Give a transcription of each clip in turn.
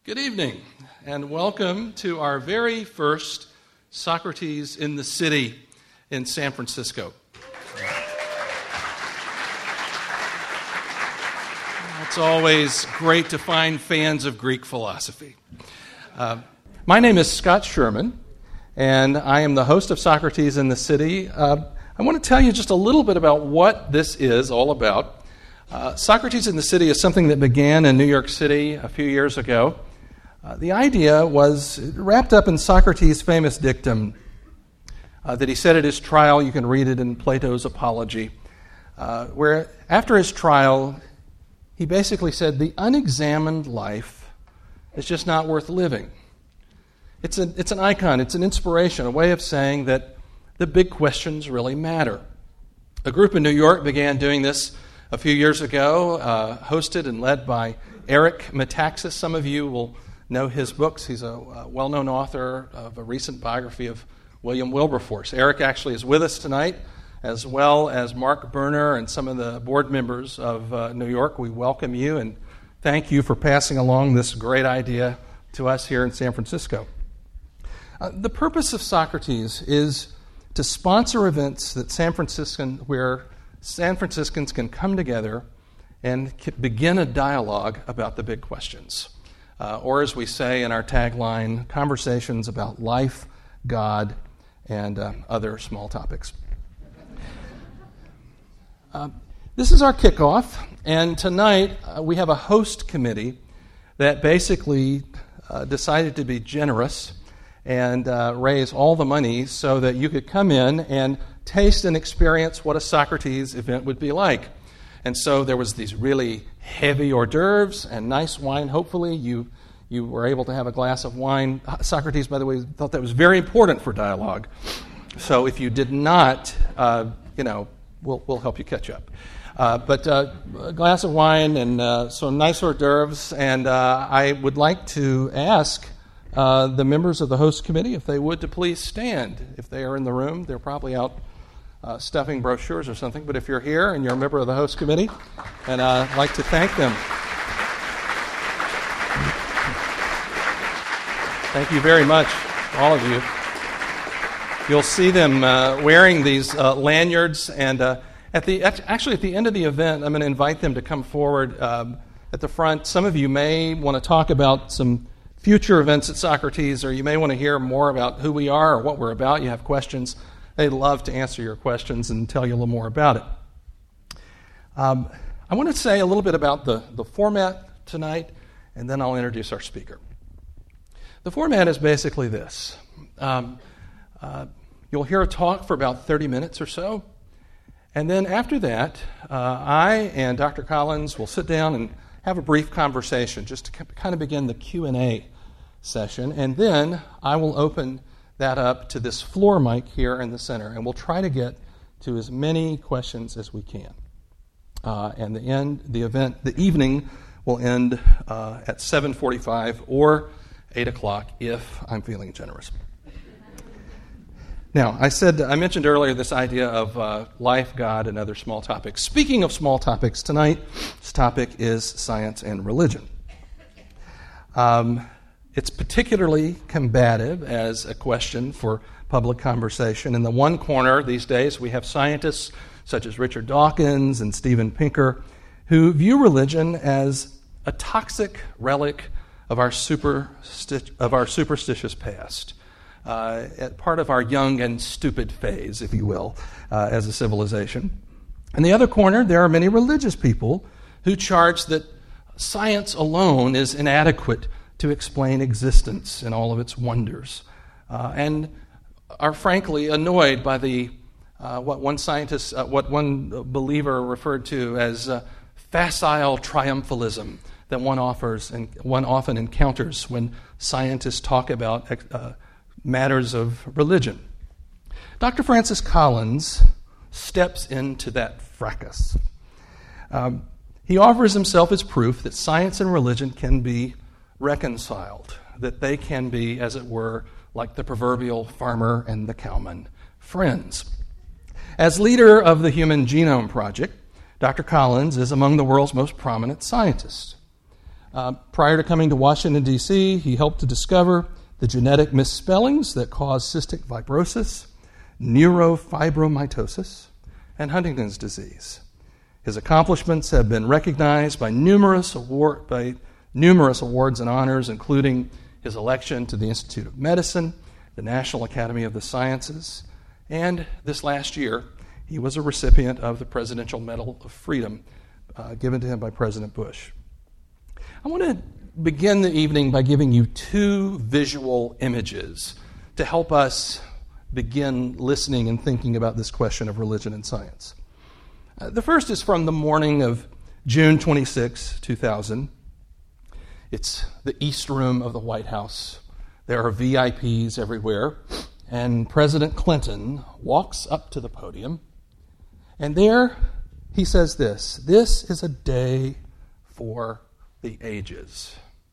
Good evening, and welcome to our very first Socrates in the City in San Francisco. It's always great to find fans of Greek philosophy. My name is Scott Sherman, and I am the host of Socrates in the City. I want to tell you just a little bit about what this is all about. Socrates in the City is something that began in New York City a few years ago. The idea was wrapped up in Socrates' famous dictum that he said at his trial. You can read it in Plato's Apology, where after his trial, he basically said, the unexamined life is just not worth living. It's an icon, it's an inspiration, a way of saying that the big questions really matter. A group in New York began doing this a few years ago, hosted and led by Eric Metaxas. Some of you will know his books. He's a well-known author of a recent biography of William Wilberforce. Eric actually is with us tonight, as well as Mark Berner and some of the board members of New York. We welcome you and thank you for passing along this great idea to us here in San Francisco. The purpose of Socrates is to sponsor events that where San Franciscans can come together and begin a dialogue about the big questions. Or as we say in our tagline, conversations about life, God, and other small topics. This is our kickoff, and tonight we have a host committee that basically decided to be generous and raise all the money so that you could come in and taste and experience what a Socrates event would be like. And so there was these really heavy hors d'oeuvres and nice wine. Hopefully you were able to have a glass of wine. Socrates, by the way, thought that was very important for dialogue. So if you did not, we'll help you catch up. But a glass of wine and some nice hors d'oeuvres. And I would like to ask the members of the host committee if they would to please stand. If they are in the room, they're probably out stuffing brochures or something. But if you're here and you're a member of the host committee, and I'd like to thank them. Thank you very much, all of you. You'll see them wearing these lanyards, and at the end of the event, I'm going to invite them to come forward at the front. Some of you may want to talk about some future events at Socrates, or you may want to hear more about who we are or what we're about. You have questions. They'd love to answer your questions and tell you a little more about it. I want to say a little bit about the format tonight, and then I'll introduce our speaker. The format is basically this. You'll hear a talk for about 30 minutes or so, and then after that, I and Dr. Collins will sit down and have a brief conversation just to kind of begin the Q&A session, and then I will open that up to this floor mic here in the center, and we'll try to get to as many questions as we can. And the evening will end at 7:45 or 8 o'clock if I'm feeling generous. Now, I mentioned earlier this idea of life, God, and other small topics. Speaking of small topics, tonight's topic is science and religion. It's particularly combative as a question for public conversation. In the one corner these days, we have scientists such as Richard Dawkins and Steven Pinker who view religion as a toxic relic of our superstitious past, part of our young and stupid phase, if you will, as a civilization. In the other corner, there are many religious people who charge that science alone is inadequate to explain existence and all of its wonders, and are frankly annoyed by what one believer referred to as facile triumphalism that one often encounters when scientists talk about matters of religion. Dr. Francis Collins steps into that fracas. He offers himself as proof that science and religion can be reconciled, that they can be, as it were, like the proverbial farmer and the cowman, friends. As leader of the Human Genome Project, Dr. Collins is among the world's most prominent scientists. Prior to coming to Washington, D.C., he helped to discover the genetic misspellings that cause cystic fibrosis, neurofibromatosis, and Huntington's disease. His accomplishments have been recognized by numerous awards and honors, including his election to the Institute of Medicine, the National Academy of the Sciences, and this last year, he was a recipient of the Presidential Medal of Freedom given to him by President Bush. I want to begin the evening by giving you two visual images to help us begin listening and thinking about this question of religion and science. The first is from the morning of June 26, 2000. It's the East Room of the White House. There are VIPs everywhere, and President Clinton walks up to the podium, and there he says this is a day for the ages.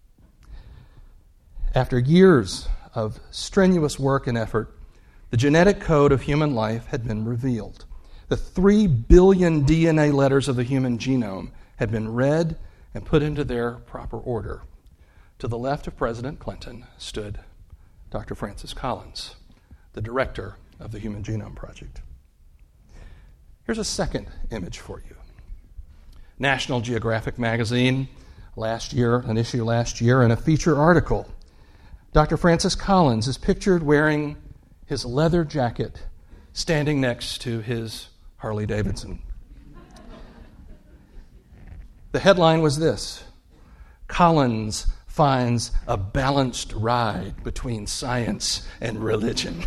After years of strenuous work and effort, the genetic code of human life had been revealed. The 3 billion DNA letters of the human genome had been read and put into their proper order. To the left of President Clinton stood Dr. Francis Collins, the director of the Human Genome Project. Here's a second image for you. National Geographic magazine an issue last year, in a feature article, Dr. Francis Collins is pictured wearing his leather jacket, standing next to his Harley Davidson. The headline was this: Collins finds a balanced ride between science and religion.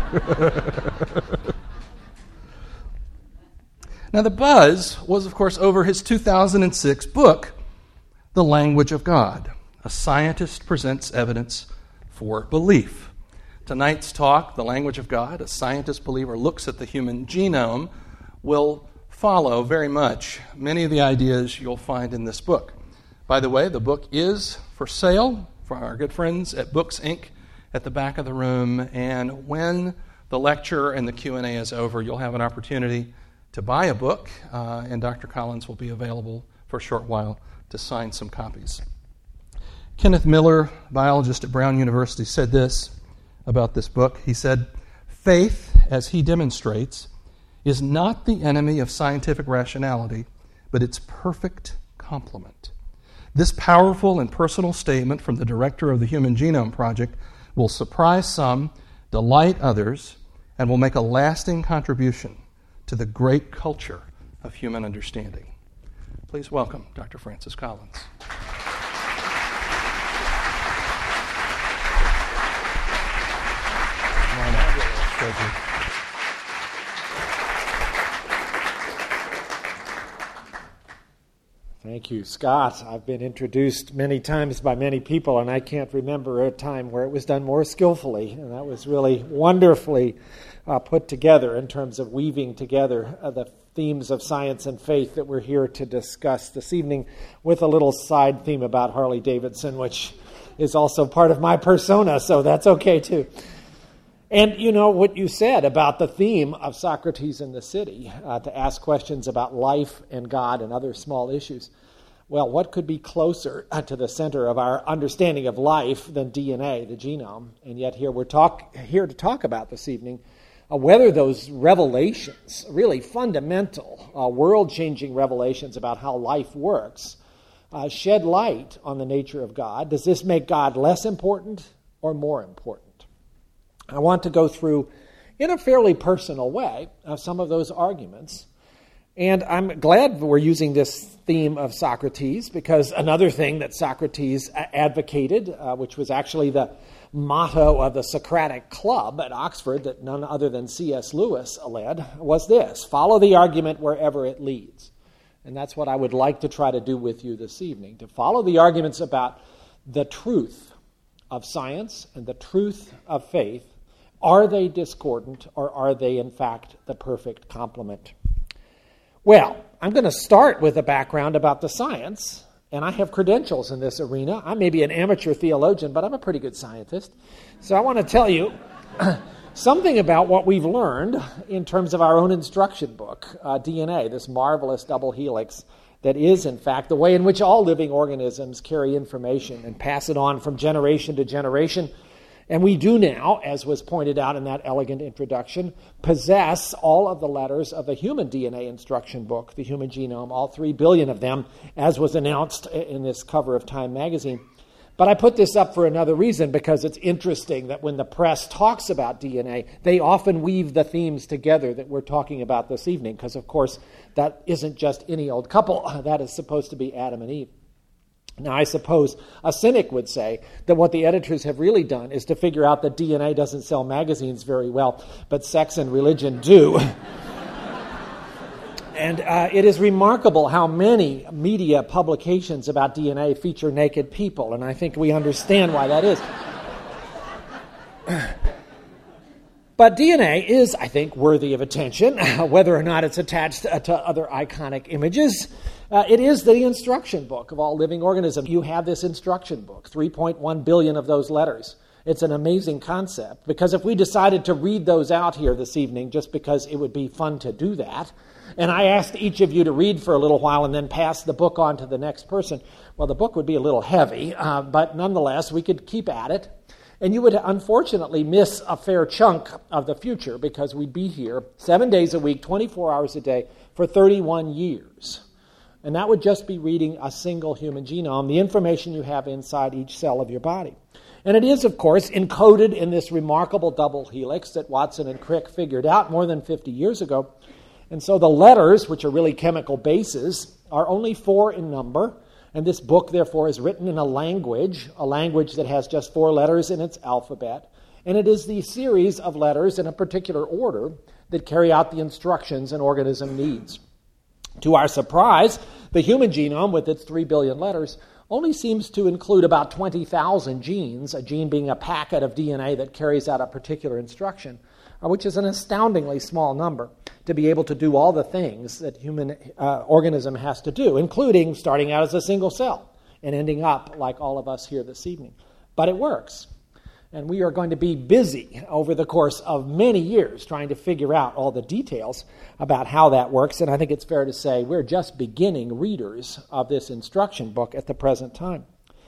Now, the buzz was, of course, over his 2006 book, The Language of God. A Scientist Presents Evidence for Belief. Tonight's talk, The Language of God, a scientist believer looks at the human genome, will follow very much many of the ideas you'll find in this book. By the way, the book is for sale for our good friends at Books, Inc. at the back of the room, and when the lecture and the Q&A is over, you'll have an opportunity to buy a book, and Dr. Collins will be available for a short while to sign some copies. Kenneth Miller, biologist at Brown University, said this about this book. He said, "Faith, as he demonstrates, is not the enemy of scientific rationality, but its perfect complement. This powerful and personal statement from the director of the Human Genome Project will surprise some, delight others, and will make a lasting contribution to the great culture of human understanding." Please welcome Dr. Francis Collins. Thank you, Scott. I've been introduced many times by many people, and I can't remember a time where it was done more skillfully. And that was really wonderfully put together in terms of weaving together the themes of science and faith that we're here to discuss this evening, with a little side theme about Harley Davidson, which is also part of my persona, so that's okay too. And you know what you said about the theme of Socrates in the City, to ask questions about life and God and other small issues. Well, what could be closer to the center of our understanding of life than DNA, the genome? And yet here we're here to talk about this evening whether those revelations, really fundamental, world-changing revelations about how life works, shed light on the nature of God. Does this make God less important or more important? I want to go through, in a fairly personal way, some of those arguments. And I'm glad we're using this theme of Socrates, because another thing that Socrates advocated, which was actually the motto of the Socratic Club at Oxford that none other than C.S. Lewis led, was this: follow the argument wherever it leads. And that's what I would like to try to do with you this evening, to follow the arguments about the truth of science and the truth of faith. Are they discordant, or are they, in fact, the perfect complement? Well, I'm going to start with a background about the science, and I have credentials in this arena. I may be an amateur theologian, but I'm a pretty good scientist. So I want to tell you something about what we've learned in terms of our own instruction book, DNA, this marvelous double helix that is, in fact, the way in which all living organisms carry information and pass it on from generation to generation. And we do now, as was pointed out in that elegant introduction, possess all of the letters of the human DNA instruction book, the human genome, all 3 billion of them, as was announced in this cover of Time magazine. But I put this up for another reason, because it's interesting that when the press talks about DNA, they often weave the themes together that we're talking about this evening, because, of course, that isn't just any old couple. That is supposed to be Adam and Eve. Now, I suppose a cynic would say that what the editors have really done is to figure out that DNA doesn't sell magazines very well, but sex and religion do. And it is remarkable how many media publications about DNA feature naked people, and I think we understand why that is. But DNA is, I think, worthy of attention, whether or not it's attached to other iconic images. It is the instruction book of all living organisms. You have this instruction book, 3.1 billion of those letters. It's an amazing concept, because if we decided to read those out here this evening, just because it would be fun to do that, and I asked each of you to read for a little while and then pass the book on to the next person, well, the book would be a little heavy, but nonetheless, we could keep at it. And you would unfortunately miss a fair chunk of the future, because we'd be here 7 days a week, 24 hours a day, for 31 years. And that would just be reading a single human genome, the information you have inside each cell of your body. And it is, of course, encoded in this remarkable double helix that Watson and Crick figured out more than 50 years ago. And so the letters, which are really chemical bases, are only 4 in number. And this book, therefore, is written in a language that has just 4 letters in its alphabet. And it is the series of letters in a particular order that carry out the instructions an organism needs. To our surprise, the human genome, with its 3 billion letters, only seems to include about 20,000 genes, a gene being a packet of DNA that carries out a particular instruction, which is an astoundingly small number to be able to do all the things that human organism has to do, including starting out as a single cell and ending up like all of us here this evening. But it works. And we are going to be busy over the course of many years trying to figure out all the details about how that works. And I think it's fair to say we're just beginning readers of this instruction book at the present time.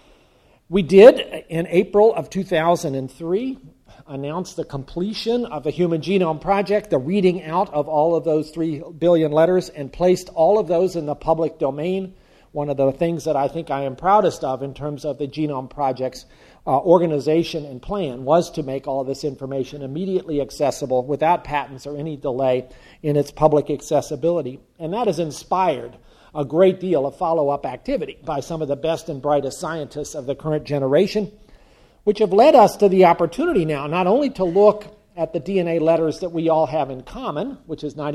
We did, in April of 2003, announce the completion of the Human Genome Project, the reading out of all of those 3 billion letters, and placed all of those in the public domain. One of the things that I think I am proudest of in terms of the Genome Project's organization and plan was to make all of this information immediately accessible without patents or any delay in its public accessibility. And that has inspired a great deal of follow-up activity by some of the best and brightest scientists of the current generation, which have led us to the opportunity now not only to look at the DNA letters that we all have in common, which is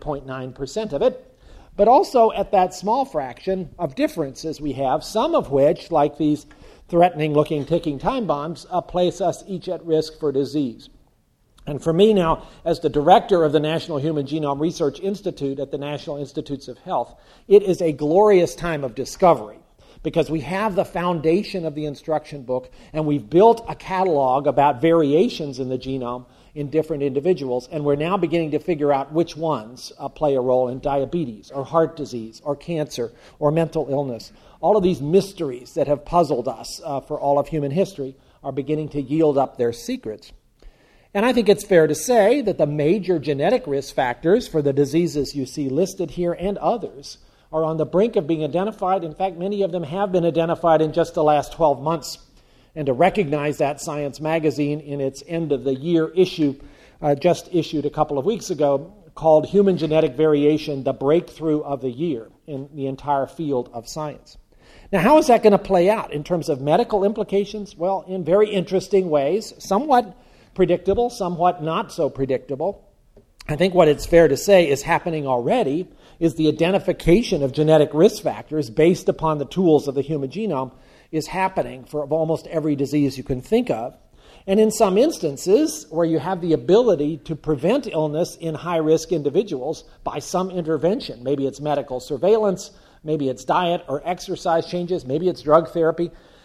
99.9% of it, but also at that small fraction of differences we have, some of which, like these threatening-looking ticking time bombs, place us each at risk for disease. And for me now, as the director of the National Human Genome Research Institute at the National Institutes of Health, it is a glorious time of discovery, because we have the foundation of the instruction book, and we've built a catalog about variations in the genome in different individuals, and we're now beginning to figure out which ones play a role in diabetes or heart disease or cancer or mental illness. All of these mysteries that have puzzled us for all of human history are beginning to yield up their secrets. And I think it's fair to say that the major genetic risk factors for the diseases you see listed here and others are on the brink of being identified. In fact, many of them have been identified in just the last 12 months. And to recognize that, Science magazine, in its end-of-the-year issue, just issued a couple of weeks ago, called Human Genetic Variation, the Breakthrough of the Year in the entire field of science. Now, how is that going to play out in terms of medical implications? Well, in very interesting ways, somewhat predictable, somewhat not so predictable. I think what it's fair to say is happening already is the identification of genetic risk factors based upon the tools of the human genome is happening for almost every disease you can think of. And in some instances where you have the ability to prevent illness in high-risk individuals by some intervention, maybe it's medical surveillance, maybe it's diet or exercise changes, maybe it's drug therapy,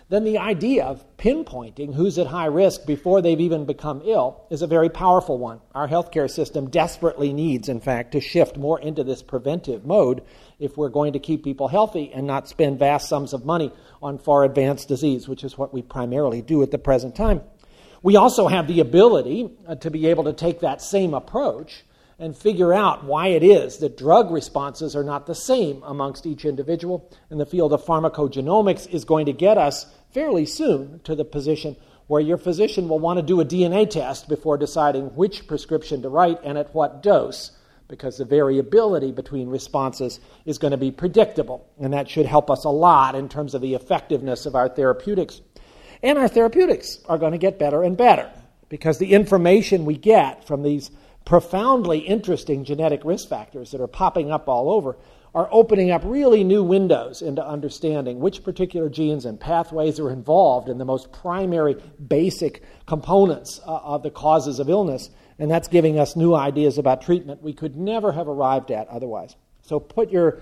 then the idea of pinpointing who's at high risk before they've even become ill is a very powerful one. Our healthcare system desperately needs, in fact, to shift more into this preventive mode if we're going to keep people healthy and not spend vast sums of money on far advanced disease, which is what we primarily do at the present time. We also have the ability to be able to take that same approach and figure out why it is that drug responses are not the same amongst each individual. And the field of pharmacogenomics is going to get us fairly soon to the position where your physician will want to do a DNA test before deciding which prescription to write and at what dose, because the variability between responses is going to be predictable. And that should help us a lot in terms of the effectiveness of our therapeutics. And our therapeutics are going to get better and better, because the information we get from these profoundly interesting genetic risk factors that are popping up all over are opening up really new windows into understanding which particular genes and pathways are involved in the most primary basic components of the causes of illness, and that's giving us new ideas about treatment we could never have arrived at otherwise. So put your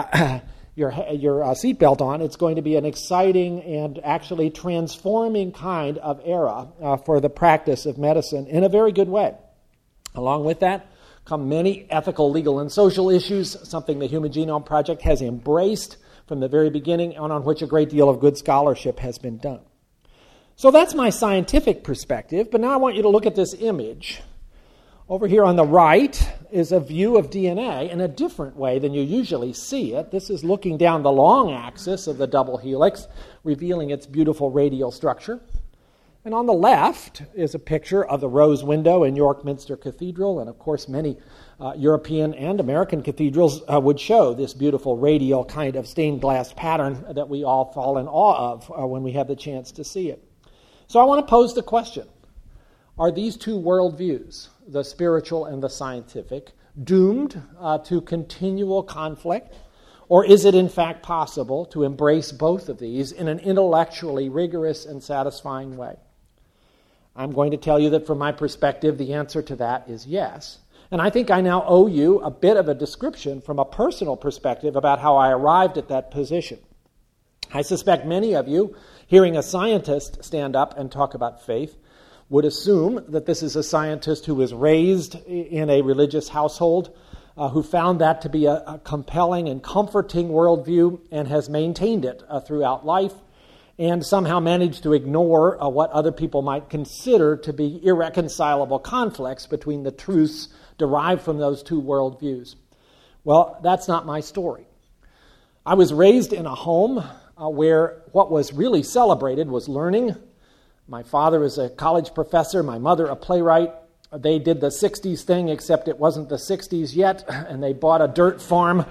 seatbelt on. It's going to be an exciting and actually transforming kind of era for the practice of medicine in a very good way. Along with that come many ethical, legal, and social issues, something the Human Genome Project has embraced from the very beginning and on which a great deal of good scholarship has been done. So that's my scientific perspective, but now I want you to look at this image. Over here on the right is a view of DNA in a different way than you usually see it. This is looking down the long axis of the double helix, revealing its beautiful radial structure. And on the left is a picture of the rose window in York Minster Cathedral, and of course many European and American cathedrals would show this beautiful radial kind of stained glass pattern that we all fall in awe of when we have the chance to see it. So I want to pose the question, are these two worldviews, the spiritual and the scientific, doomed to continual conflict? Or is it in fact possible to embrace both of these in an intellectually rigorous and satisfying way? I'm going to tell you that from my perspective, the answer to that is yes. And I think I now owe you a bit of a description from a personal perspective about how I arrived at that position. I suspect many of you, hearing a scientist stand up and talk about faith, would assume that this is a scientist who was raised in a religious household, who found that to be a compelling and comforting worldview and has maintained it throughout life, and somehow managed to ignore what other people might consider to be irreconcilable conflicts between the truths derived from those two worldviews. Well, that's not my story. I was raised in a home where what was really celebrated was learning. My father was a college professor, my mother a playwright. They did the 60s thing, except it wasn't the 60s yet, and they bought a dirt farm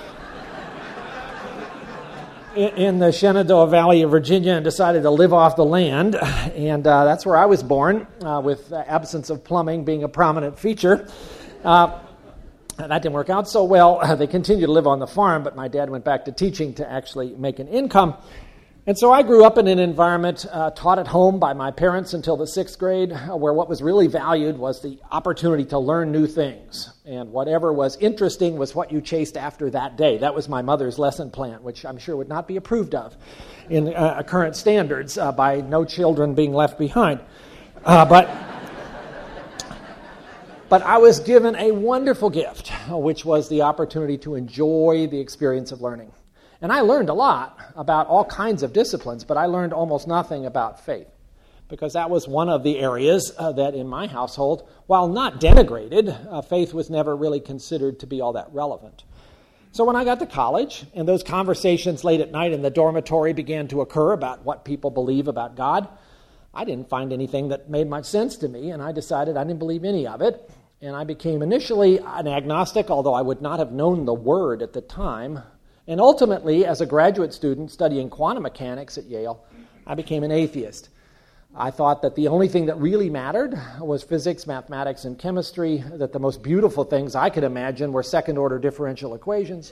in the Shenandoah Valley of Virginia and decided to live off the land. And that's where I was born, with the absence of plumbing being a prominent feature. That didn't work out so well. They continued to live on the farm, but my dad went back to teaching to actually make an income. And so I grew up in an environment taught at home by my parents until the 6th grade, where what was really valued was the opportunity to learn new things. And whatever was interesting was what you chased after that day. That was my mother's lesson plan, which I'm sure would not be approved of in current standards by no children being left behind. But I was given a wonderful gift, which was the opportunity to enjoy the experience of learning. And I learned a lot about all kinds of disciplines, but I learned almost nothing about faith, because that was one of the areas that in my household, while not denigrated, faith was never really considered to be all that relevant. So when I got to college, and those conversations late at night in the dormitory began to occur about what people believe about God, I didn't find anything that made much sense to me, and I decided I didn't believe any of it. And I became initially an agnostic, although I would not have known the word at the time. And ultimately, as a graduate student studying quantum mechanics at Yale, I became an atheist. I thought that the only thing that really mattered was physics, mathematics, and chemistry, that the most beautiful things I could imagine were second-order differential equations.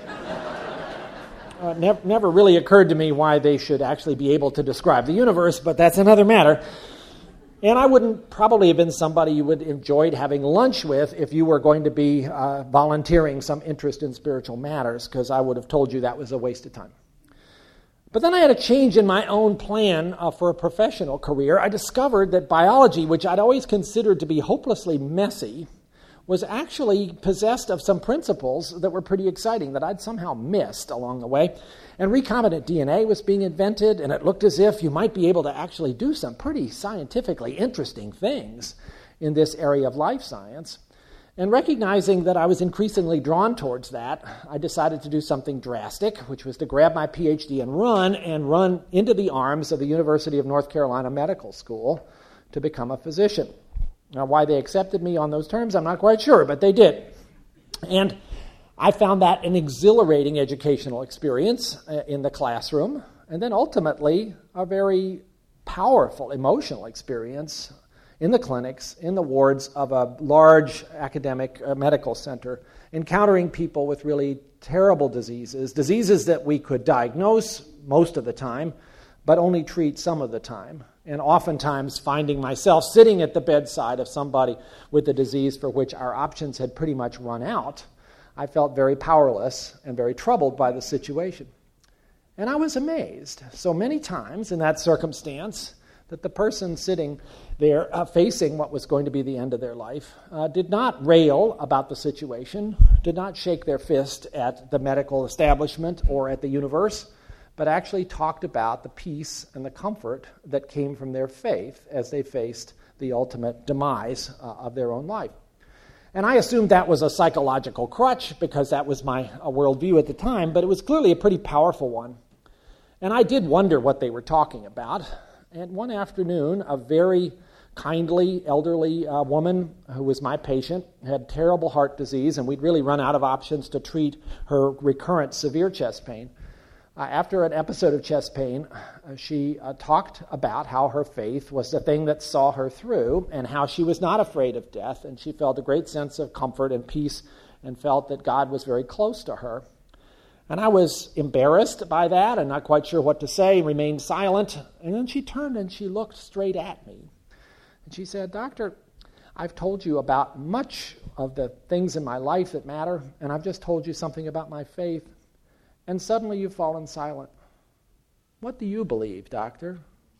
Never really occurred to me why they should actually be able to describe the universe, but that's another matter. And I wouldn't probably have been somebody you would have enjoyed having lunch with if you were going to be volunteering some interest in spiritual matters, because I would have told you that was a waste of time. But then I had a change in my own plan for a professional career. I discovered that biology, which I'd always considered to be hopelessly messy, was actually possessed of some principles that were pretty exciting that I'd somehow missed along the way. And recombinant DNA was being invented, and it looked as if you might be able to actually do some pretty scientifically interesting things in this area of life science. And recognizing that I was increasingly drawn towards that, I decided to do something drastic, which was to grab my PhD and run into the arms of the University of North Carolina Medical School to become a physician. Now, why they accepted me on those terms, I'm not quite sure, but they did. And I found that an exhilarating educational experience in the classroom, and then ultimately a very powerful emotional experience in the clinics, in the wards of a large academic medical center, encountering people with really terrible diseases that we could diagnose most of the time, but only treat some of the time. And oftentimes finding myself sitting at the bedside of somebody with a disease for which our options had pretty much run out, I felt very powerless and very troubled by the situation. And I was amazed so many times in that circumstance that the person sitting there facing what was going to be the end of their life did not rail about the situation, did not shake their fist at the medical establishment or at the universe, but actually talked about the peace and the comfort that came from their faith as they faced the ultimate demise of their own life. And I assumed that was a psychological crutch because that was my worldview at the time, but it was clearly a pretty powerful one. And I did wonder what they were talking about. And one afternoon, a very kindly, elderly woman who was my patient had terrible heart disease, and we'd really run out of options to treat her recurrent severe chest pain. After an episode of chest pain, she talked about how her faith was the thing that saw her through and how she was not afraid of death, and she felt a great sense of comfort and peace and felt that God was very close to her. And I was embarrassed by that and not quite sure what to say, remained silent. And then she turned and she looked straight at me. And she said, "Doctor, I've told you about much of the things in my life that matter, and I've just told you something about my faith. And suddenly you've fallen silent. What do you believe, doctor?"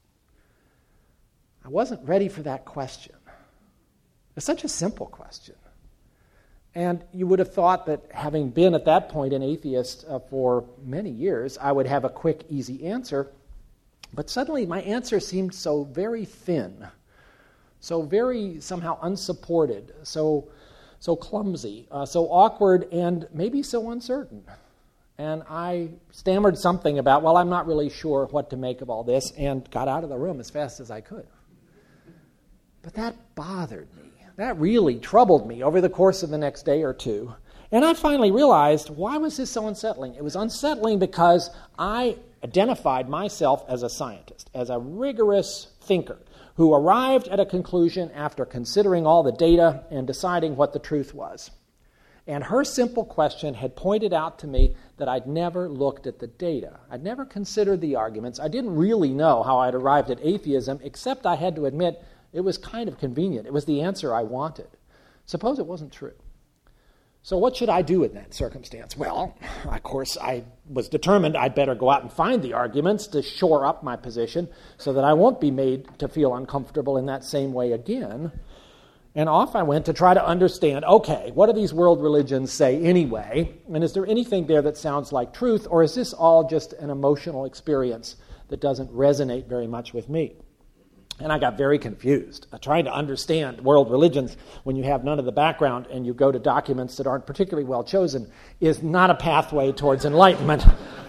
I wasn't ready for that question. It's such a simple question. And you would have thought that having been at that point an atheist for many years, I would have a quick, easy answer. But suddenly my answer seemed so very thin, so very somehow unsupported, so clumsy, so awkward, and maybe so uncertain. And I stammered something about, well, I'm not really sure what to make of all this, and got out of the room as fast as I could. But that bothered me. That really troubled me over the course of the next day or two. And I finally realized, why was this so unsettling? It was unsettling because I identified myself as a scientist, as a rigorous thinker who arrived at a conclusion after considering all the data and deciding what the truth was. And her simple question had pointed out to me that I'd never looked at the data. I'd never considered the arguments. I didn't really know how I'd arrived at atheism, except I had to admit it was kind of convenient. It was the answer I wanted. Suppose it wasn't true. So what should I do in that circumstance? Well, of course, I was determined I'd better go out and find the arguments to shore up my position so that I won't be made to feel uncomfortable in that same way again. And off I went to try to understand, okay, what do these world religions say anyway? And is there anything there that sounds like truth, or is this all just an emotional experience that doesn't resonate very much with me? And I got very confused. Trying to understand world religions when you have none of the background and you go to documents that aren't particularly well chosen is not a pathway towards enlightenment.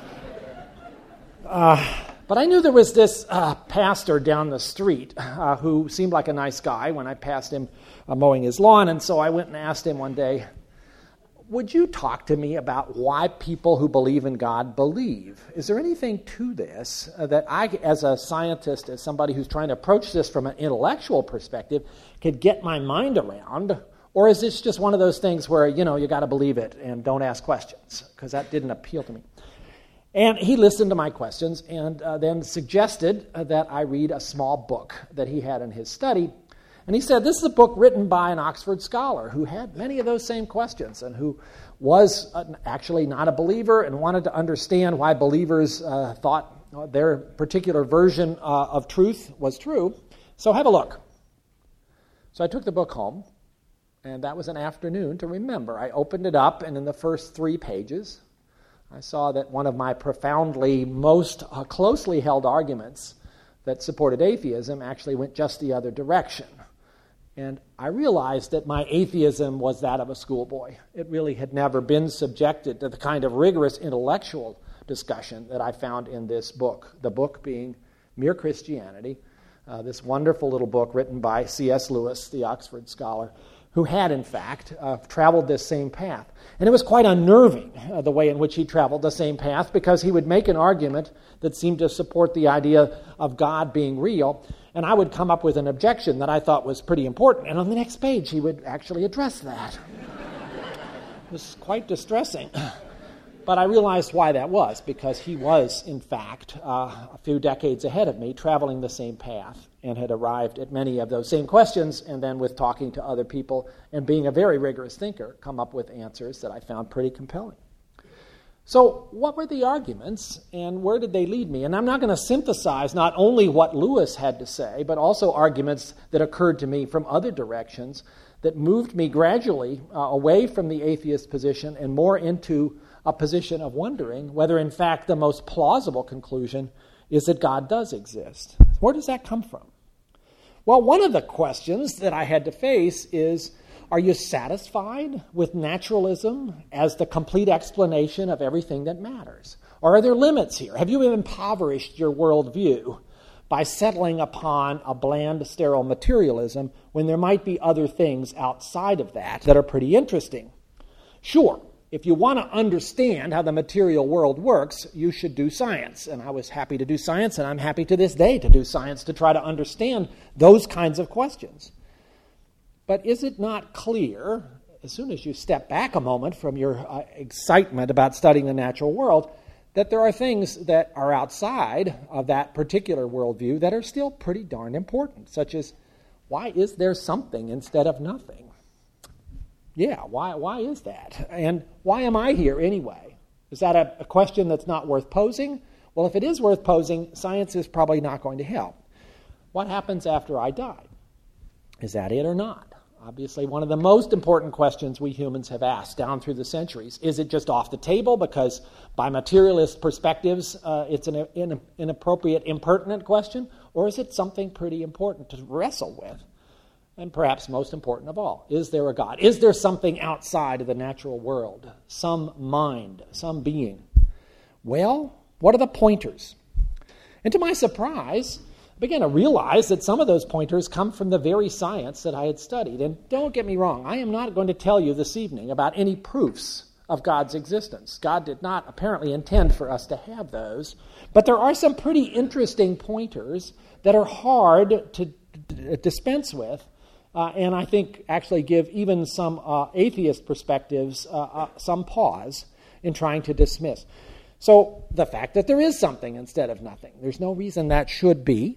But I knew there was this pastor down the street who seemed like a nice guy when I passed him mowing his lawn, and so I went and asked him one day, "Would you talk to me about why people who believe in God believe? Is there anything to this that I, as a scientist, as somebody who's trying to approach this from an intellectual perspective, could get my mind around? Or is this just one of those things where, you got to believe it and don't ask questions?" Because that didn't appeal to me. And he listened to my questions and then suggested that I read a small book that he had in his study. And he said, this is a book written by an Oxford scholar who had many of those same questions and who was actually not a believer and wanted to understand why believers thought their particular version of truth was true. So have a look. So I took the book home, and that was an afternoon to remember. I opened it up, and in the first 3 pages, I saw that one of my profoundly most closely held arguments that supported atheism actually went just the other direction. And I realized that my atheism was that of a schoolboy. It really had never been subjected to the kind of rigorous intellectual discussion that I found in this book, the book being Mere Christianity, this wonderful little book written by C.S. Lewis, the Oxford scholar, who had, in fact, traveled this same path. And it was quite unnerving, the way in which he traveled the same path, because he would make an argument that seemed to support the idea of God being real, and I would come up with an objection that I thought was pretty important, and on the next page he would actually address that. It was quite distressing. But I realized why that was, because he was, in fact, a few decades ahead of me, traveling the same path, and had arrived at many of those same questions, and then with talking to other people and being a very rigorous thinker, come up with answers that I found pretty compelling. So what were the arguments, and where did they lead me? And I'm not going to synthesize not only what Lewis had to say, but also arguments that occurred to me from other directions that moved me gradually away from the atheist position and more into a position of wondering whether, in fact, the most plausible conclusion is that God does exist. Where does that come from? Well, one of the questions that I had to face is, are you satisfied with naturalism as the complete explanation of everything that matters? Or are there limits here? Have you impoverished your worldview by settling upon a bland, sterile materialism when there might be other things outside of that are pretty interesting? Sure. If you want to understand how the material world works, you should do science. And I was happy to do science, and I'm happy to this day to do science to try to understand those kinds of questions. But is it not clear, as soon as you step back a moment from your excitement about studying the natural world, that there are things that are outside of that particular worldview that are still pretty darn important, such as, why is there something instead of nothing? Yeah, why is that? And why am I here anyway? Is that a question that's not worth posing? Well, if it is worth posing, science is probably not going to help. What happens after I die? Is that it or not? Obviously, one of the most important questions we humans have asked down through the centuries. Is it just off the table because by materialist perspectives it's an inappropriate, impertinent question? Or is it something pretty important to wrestle with? And perhaps most important of all, is there a God? Is there something outside of the natural world? Some mind, some being? Well, what are the pointers? And to my surprise, I began to realize that some of those pointers come from the very science that I had studied. And don't get me wrong, I am not going to tell you this evening about any proofs of God's existence. God did not apparently intend for us to have those. But there are some pretty interesting pointers that are hard to dispense with, and I think actually give even some atheist perspectives some pause in trying to dismiss. So the fact that there is something instead of nothing, there's no reason that should be.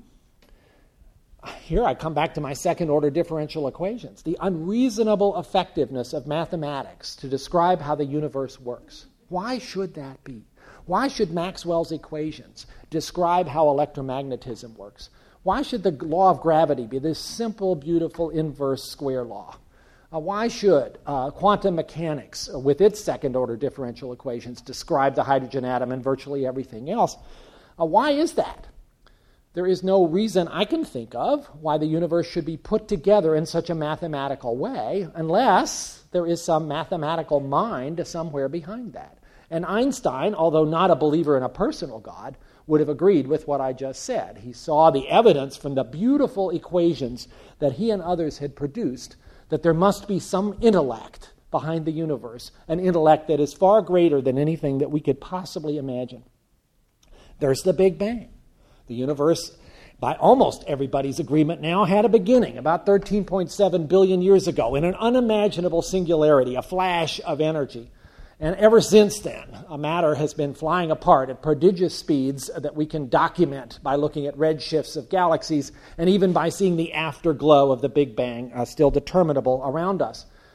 Here I come back to my second-order differential equations, the unreasonable effectiveness of mathematics to describe how the universe works. Why should that be? Why should Maxwell's equations describe how electromagnetism works? Why should the law of gravity be this simple, beautiful inverse square law? Why should quantum mechanics, with its second-order differential equations, describe the hydrogen atom and virtually everything else? Why is that? There is no reason I can think of why the universe should be put together in such a mathematical way unless there is some mathematical mind somewhere behind that. And Einstein, although not a believer in a personal God, would have agreed with what I just said. He saw the evidence from the beautiful equations that he and others had produced that there must be some intellect behind the universe, an intellect that is far greater than anything that we could possibly imagine. There's the Big Bang. The universe, by almost everybody's agreement now, had a beginning about 13.7 billion years ago in an unimaginable singularity, a flash of energy. And ever since then, matter has been flying apart at prodigious speeds that we can document by looking at redshifts of galaxies and even by seeing the afterglow of the Big Bang still determinable around us.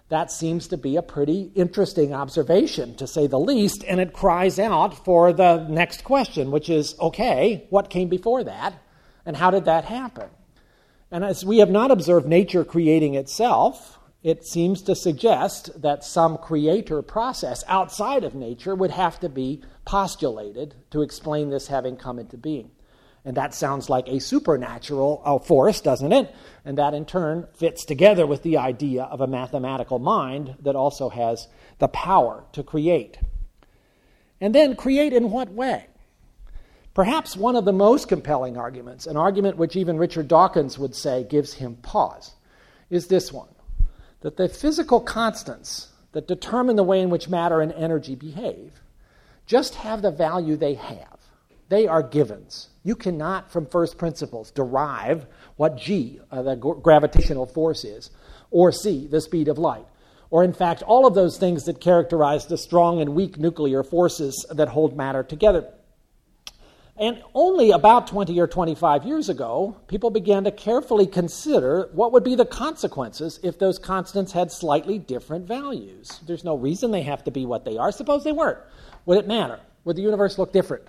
That seems to be a pretty interesting observation, to say the least, and it cries out for the next question, which is, okay, what came before that, and how did that happen? And as we have not observed nature creating itself, it seems to suggest that some creator process outside of nature would have to be postulated to explain this having come into being. And that sounds like a supernatural force, doesn't it? And that in turn fits together with the idea of a mathematical mind that also has the power to create. And then create in what way? Perhaps one of the most compelling arguments, an argument which even Richard Dawkins would say gives him pause, is this one, that the physical constants that determine the way in which matter and energy behave just have the value they have. They are givens. You cannot, from first principles, derive what G, the gravitational force is, or C, the speed of light, or in fact, all of those things that characterize the strong and weak nuclear forces that hold matter together. And only about 20 or 25 years ago, people began to carefully consider what would be the consequences if those constants had slightly different values. There's no reason they have to be what they are. Suppose they weren't. Would it matter? Would the universe look different?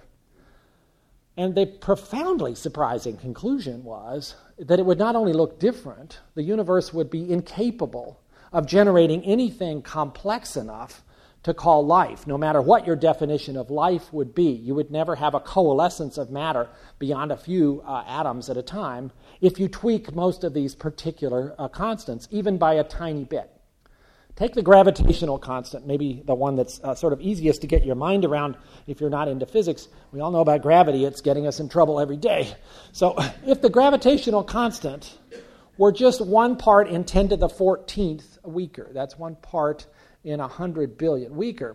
And the profoundly surprising conclusion was that it would not only look different, the universe would be incapable of generating anything complex enough to call life. No matter what your definition of life would be, you would never have a coalescence of matter beyond a few atoms at a time if you tweak most of these particular constants, even by a tiny bit. Take the gravitational constant, maybe the one that's sort of easiest to get your mind around if you're not into physics. We all know about gravity. It's getting us in trouble every day. So if the gravitational constant were just 1 part in 10 to the 14th weaker, that's 1 part in 100 billion weaker,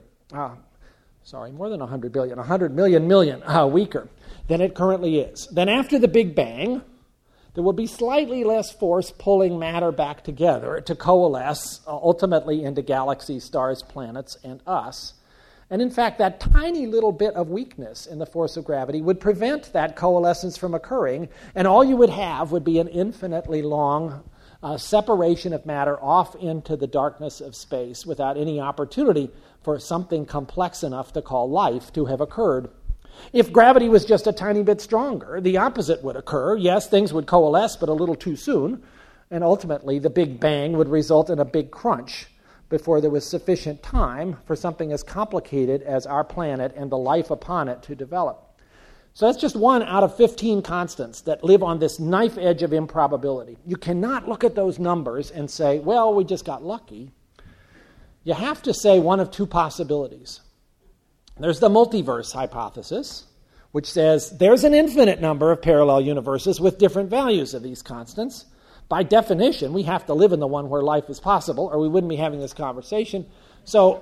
more than 100 billion, 100 million weaker than it currently is, then after the Big Bang, there will be slightly less force pulling matter back together to coalesce ultimately into galaxies, stars, planets, and us. And in fact, that tiny little bit of weakness in the force of gravity would prevent that coalescence from occurring, and all you would have would be an infinitely long separation of matter off into the darkness of space without any opportunity for something complex enough to call life to have occurred. If gravity was just a tiny bit stronger, the opposite would occur. Yes, things would coalesce, but a little too soon, and ultimately the Big Bang would result in a big crunch before there was sufficient time for something as complicated as our planet and the life upon it to develop. So that's just 1 out of 15 constants that live on this knife edge of improbability. You cannot look at those numbers and say, well, we just got lucky. You have to say one of 2 possibilities. There's the multiverse hypothesis, which says there's an infinite number of parallel universes with different values of these constants. By definition, we have to live in the one where life is possible, or we wouldn't be having this conversation. So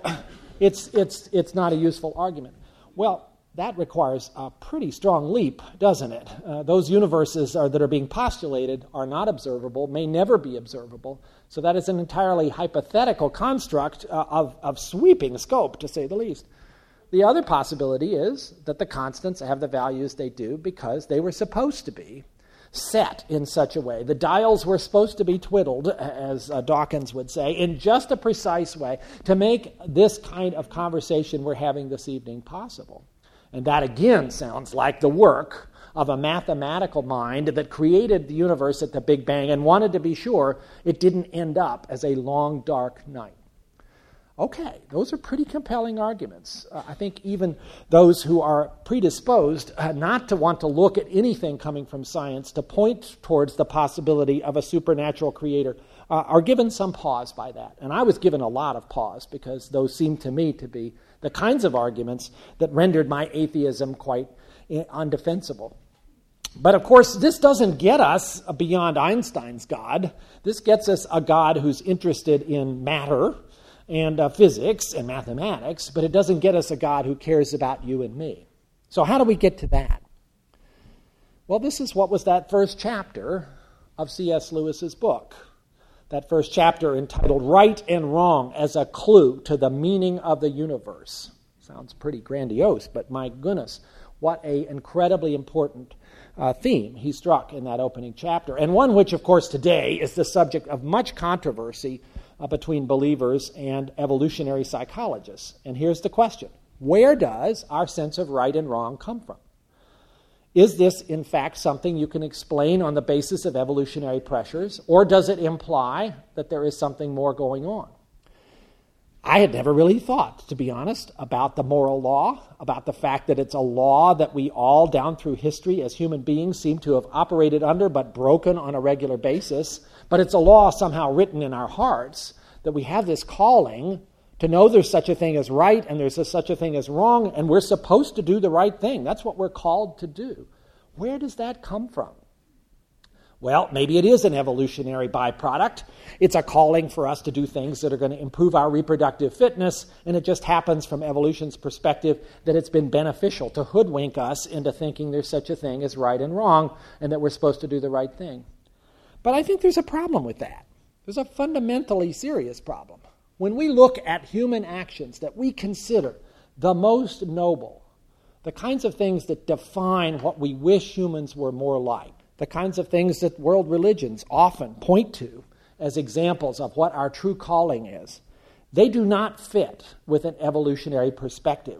it's not a useful argument. Well, that requires a pretty strong leap, doesn't it? Those universes that are being postulated are not observable, may never be observable. So that is an entirely hypothetical construct of sweeping scope, to say the least. The other possibility is that the constants have the values they do because they were supposed to be set in such a way. The dials were supposed to be twiddled, as Dawkins would say, in just a precise way to make this kind of conversation we're having this evening possible. And that again sounds like the work of a mathematical mind that created the universe at the Big Bang and wanted to be sure it didn't end up as a long, dark night. Okay, those are pretty compelling arguments. I think even those who are predisposed not to want to look at anything coming from science to point towards the possibility of a supernatural creator are given some pause by that. And I was given a lot of pause because those seemed to me to be the kinds of arguments that rendered my atheism quite undefensible. But of course, this doesn't get us beyond Einstein's God. This gets us a God who's interested in matter and physics and mathematics, but it doesn't get us a God who cares about you and me. So how do we get to that? Well, this is what was that first chapter of C.S. Lewis's book. That first chapter entitled Right and Wrong as a Clue to the Meaning of the Universe. Sounds pretty grandiose, but my goodness, what an incredibly important theme he struck in that opening chapter, and one which, of course, today is the subject of much controversy between believers and evolutionary psychologists. And here's the question. Where does our sense of right and wrong come from? Is this, in fact, something you can explain on the basis of evolutionary pressures, or does it imply that there is something more going on? I had never really thought, to be honest, about the moral law, about the fact that it's a law that we all, down through history as human beings, seem to have operated under but broken on a regular basis. But it's a law somehow written in our hearts that we have this calling to know there's such a thing as right and there's such a thing as wrong, and we're supposed to do the right thing. That's what we're called to do. Where does that come from? Well, maybe it is an evolutionary byproduct. It's a calling for us to do things that are going to improve our reproductive fitness, and it just happens from evolution's perspective that it's been beneficial to hoodwink us into thinking there's such a thing as right and wrong and that we're supposed to do the right thing. But I think there's a problem with that. There's a fundamentally serious problem. When we look at human actions that we consider the most noble, the kinds of things that define what we wish humans were more like, the kinds of things that world religions often point to as examples of what our true calling is, they do not fit with an evolutionary perspective.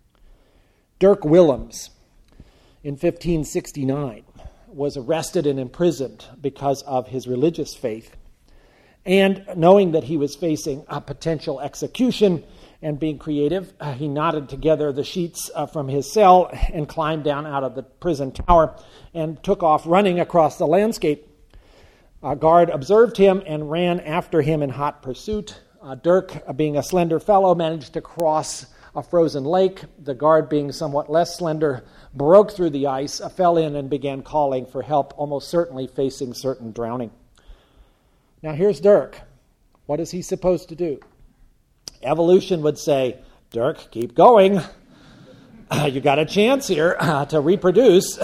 Dirk Willems, in 1569, was arrested and imprisoned because of his religious faith. And knowing that he was facing a potential execution and being creative, he knotted together the sheets from his cell and climbed down out of the prison tower and took off running across the landscape. A guard observed him and ran after him in hot pursuit. Dirk, being a slender fellow, managed to cross a frozen lake. The guard, being somewhat less slender, broke through the ice, fell in, and began calling for help, almost certainly facing certain drowning. Now here's Dirk. What is he supposed to do? Evolution would say, Dirk, keep going. You got a chance here to reproduce.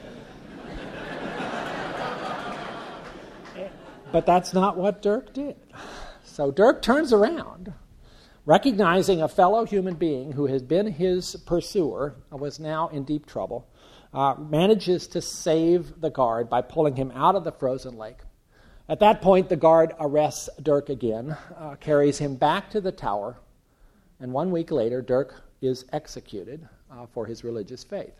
But that's not what Dirk did. So Dirk turns around, recognizing a fellow human being who has been his pursuer, was now in deep trouble, manages to save the guard by pulling him out of the frozen lake. At that point, the guard arrests Dirk again, carries him back to the tower, and 1 week later, Dirk is executed for his religious faith.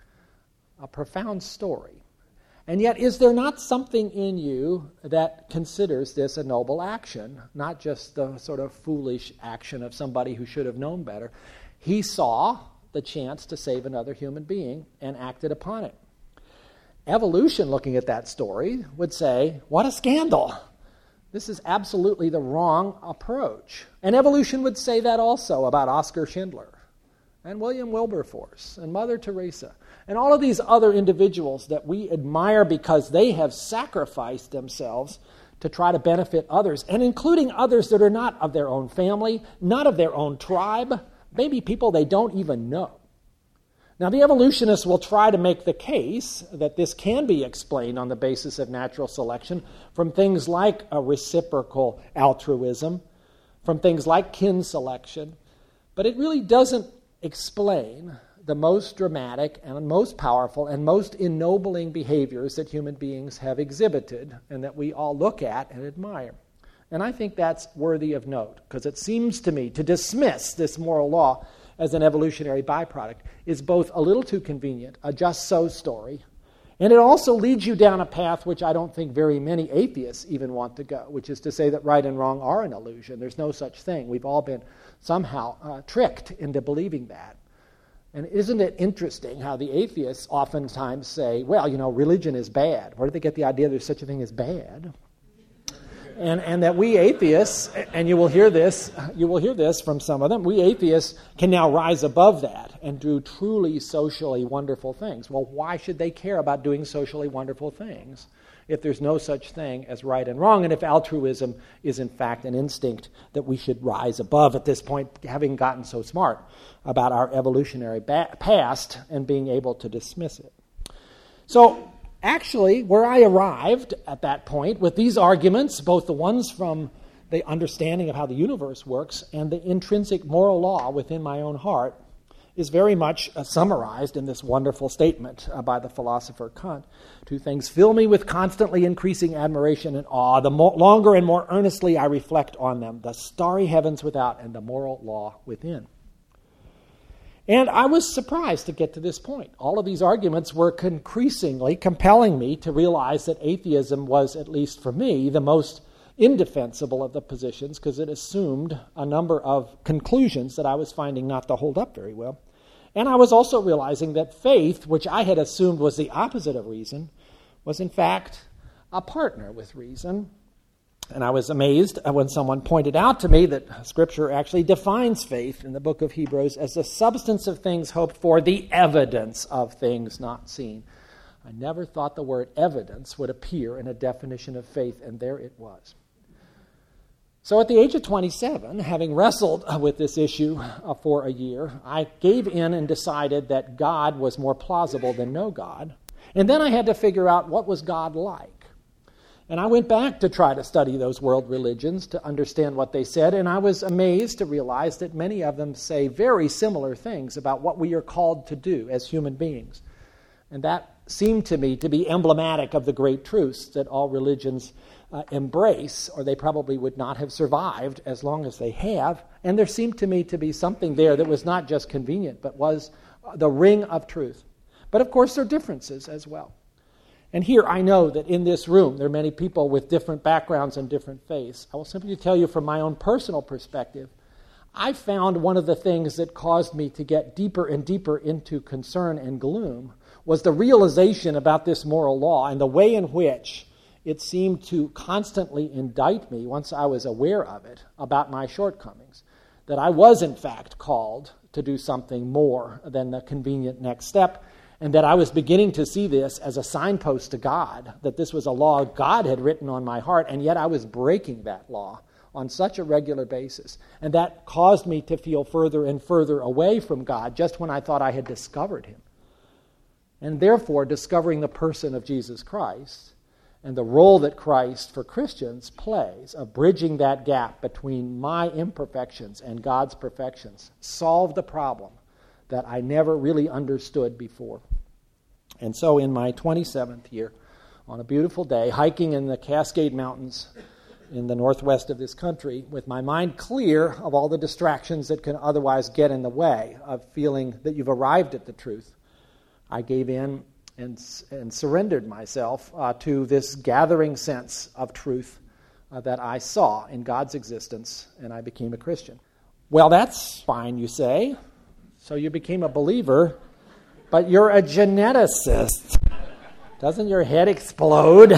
A profound story. And yet, is there not something in you that considers this a noble action, not just the sort of foolish action of somebody who should have known better? He saw the chance to save another human being and acted upon it. Evolution, looking at that story, would say, what a scandal. This is absolutely the wrong approach. And evolution would say that also about Oskar Schindler and William Wilberforce and Mother Teresa and all of these other individuals that we admire because they have sacrificed themselves to try to benefit others, and including others that are not of their own family, not of their own tribe, maybe people they don't even know. Now, the evolutionists will try to make the case that this can be explained on the basis of natural selection from things like a reciprocal altruism, from things like kin selection, but it really doesn't explain the most dramatic and most powerful and most ennobling behaviors that human beings have exhibited and that we all look at and admire. And I think that's worthy of note, because it seems to me to dismiss this moral law as an evolutionary byproduct is both a little too convenient, a just-so story, and it also leads you down a path which I don't think very many atheists even want to go, which is to say that right and wrong are an illusion. There's no such thing. We've all been somehow tricked into believing that. And isn't it interesting how the atheists oftentimes say, well, religion is bad. Where did they get the idea there's such a thing as bad? And that we atheists, and you will hear this from some of them, we atheists can now rise above that and do truly socially wonderful things. Well, why should they care about doing socially wonderful things if there's no such thing as right and wrong, and if altruism is in fact an instinct that we should rise above at this point, having gotten so smart about our evolutionary past and being able to dismiss it? So, actually, where I arrived at that point with these arguments, both the ones from the understanding of how the universe works and the intrinsic moral law within my own heart, is very much summarized in this wonderful statement by the philosopher Kant. Two things fill me with constantly increasing admiration and awe. The longer and more earnestly I reflect on them, the starry heavens without and the moral law within. And I was surprised to get to this point. All of these arguments were increasingly compelling me to realize that atheism was, at least for me, the most indefensible of the positions because it assumed a number of conclusions that I was finding not to hold up very well. And I was also realizing that faith, which I had assumed was the opposite of reason, was in fact a partner with reason. And I was amazed when someone pointed out to me that Scripture actually defines faith in the book of Hebrews as the substance of things hoped for, the evidence of things not seen. I never thought the word evidence would appear in a definition of faith, and there it was. So at the age of 27, having wrestled with this issue for a year, I gave in and decided that God was more plausible than no God. And then I had to figure out what was God like. And I went back to try to study those world religions to understand what they said, and I was amazed to realize that many of them say very similar things about what we are called to do as human beings. And that seemed to me to be emblematic of the great truths that all religions embrace, or they probably would not have survived as long as they have. And there seemed to me to be something there that was not just convenient, but was the ring of truth. But of course, there are differences as well. And here I know that in this room, there are many people with different backgrounds and different faiths. I will simply tell you from my own personal perspective, I found one of the things that caused me to get deeper and deeper into concern and gloom was the realization about this moral law and the way in which it seemed to constantly indict me, once I was aware of it, about my shortcomings, that I was in fact called to do something more than the convenient next step, and that I was beginning to see this as a signpost to God, that this was a law God had written on my heart, and yet I was breaking that law on such a regular basis. And that caused me to feel further and further away from God just when I thought I had discovered Him. And therefore, discovering the person of Jesus Christ and the role that Christ for Christians plays of bridging that gap between my imperfections and God's perfections solved the problem that I never really understood before. And so in my 27th year, on a beautiful day, hiking in the Cascade Mountains in the northwest of this country, with my mind clear of all the distractions that can otherwise get in the way of feeling that you've arrived at the truth, I gave in and surrendered myself to this gathering sense of truth that I saw in God's existence, and I became a Christian. Well, that's fine, you say. So you became a believer, but you're a geneticist. Doesn't your head explode?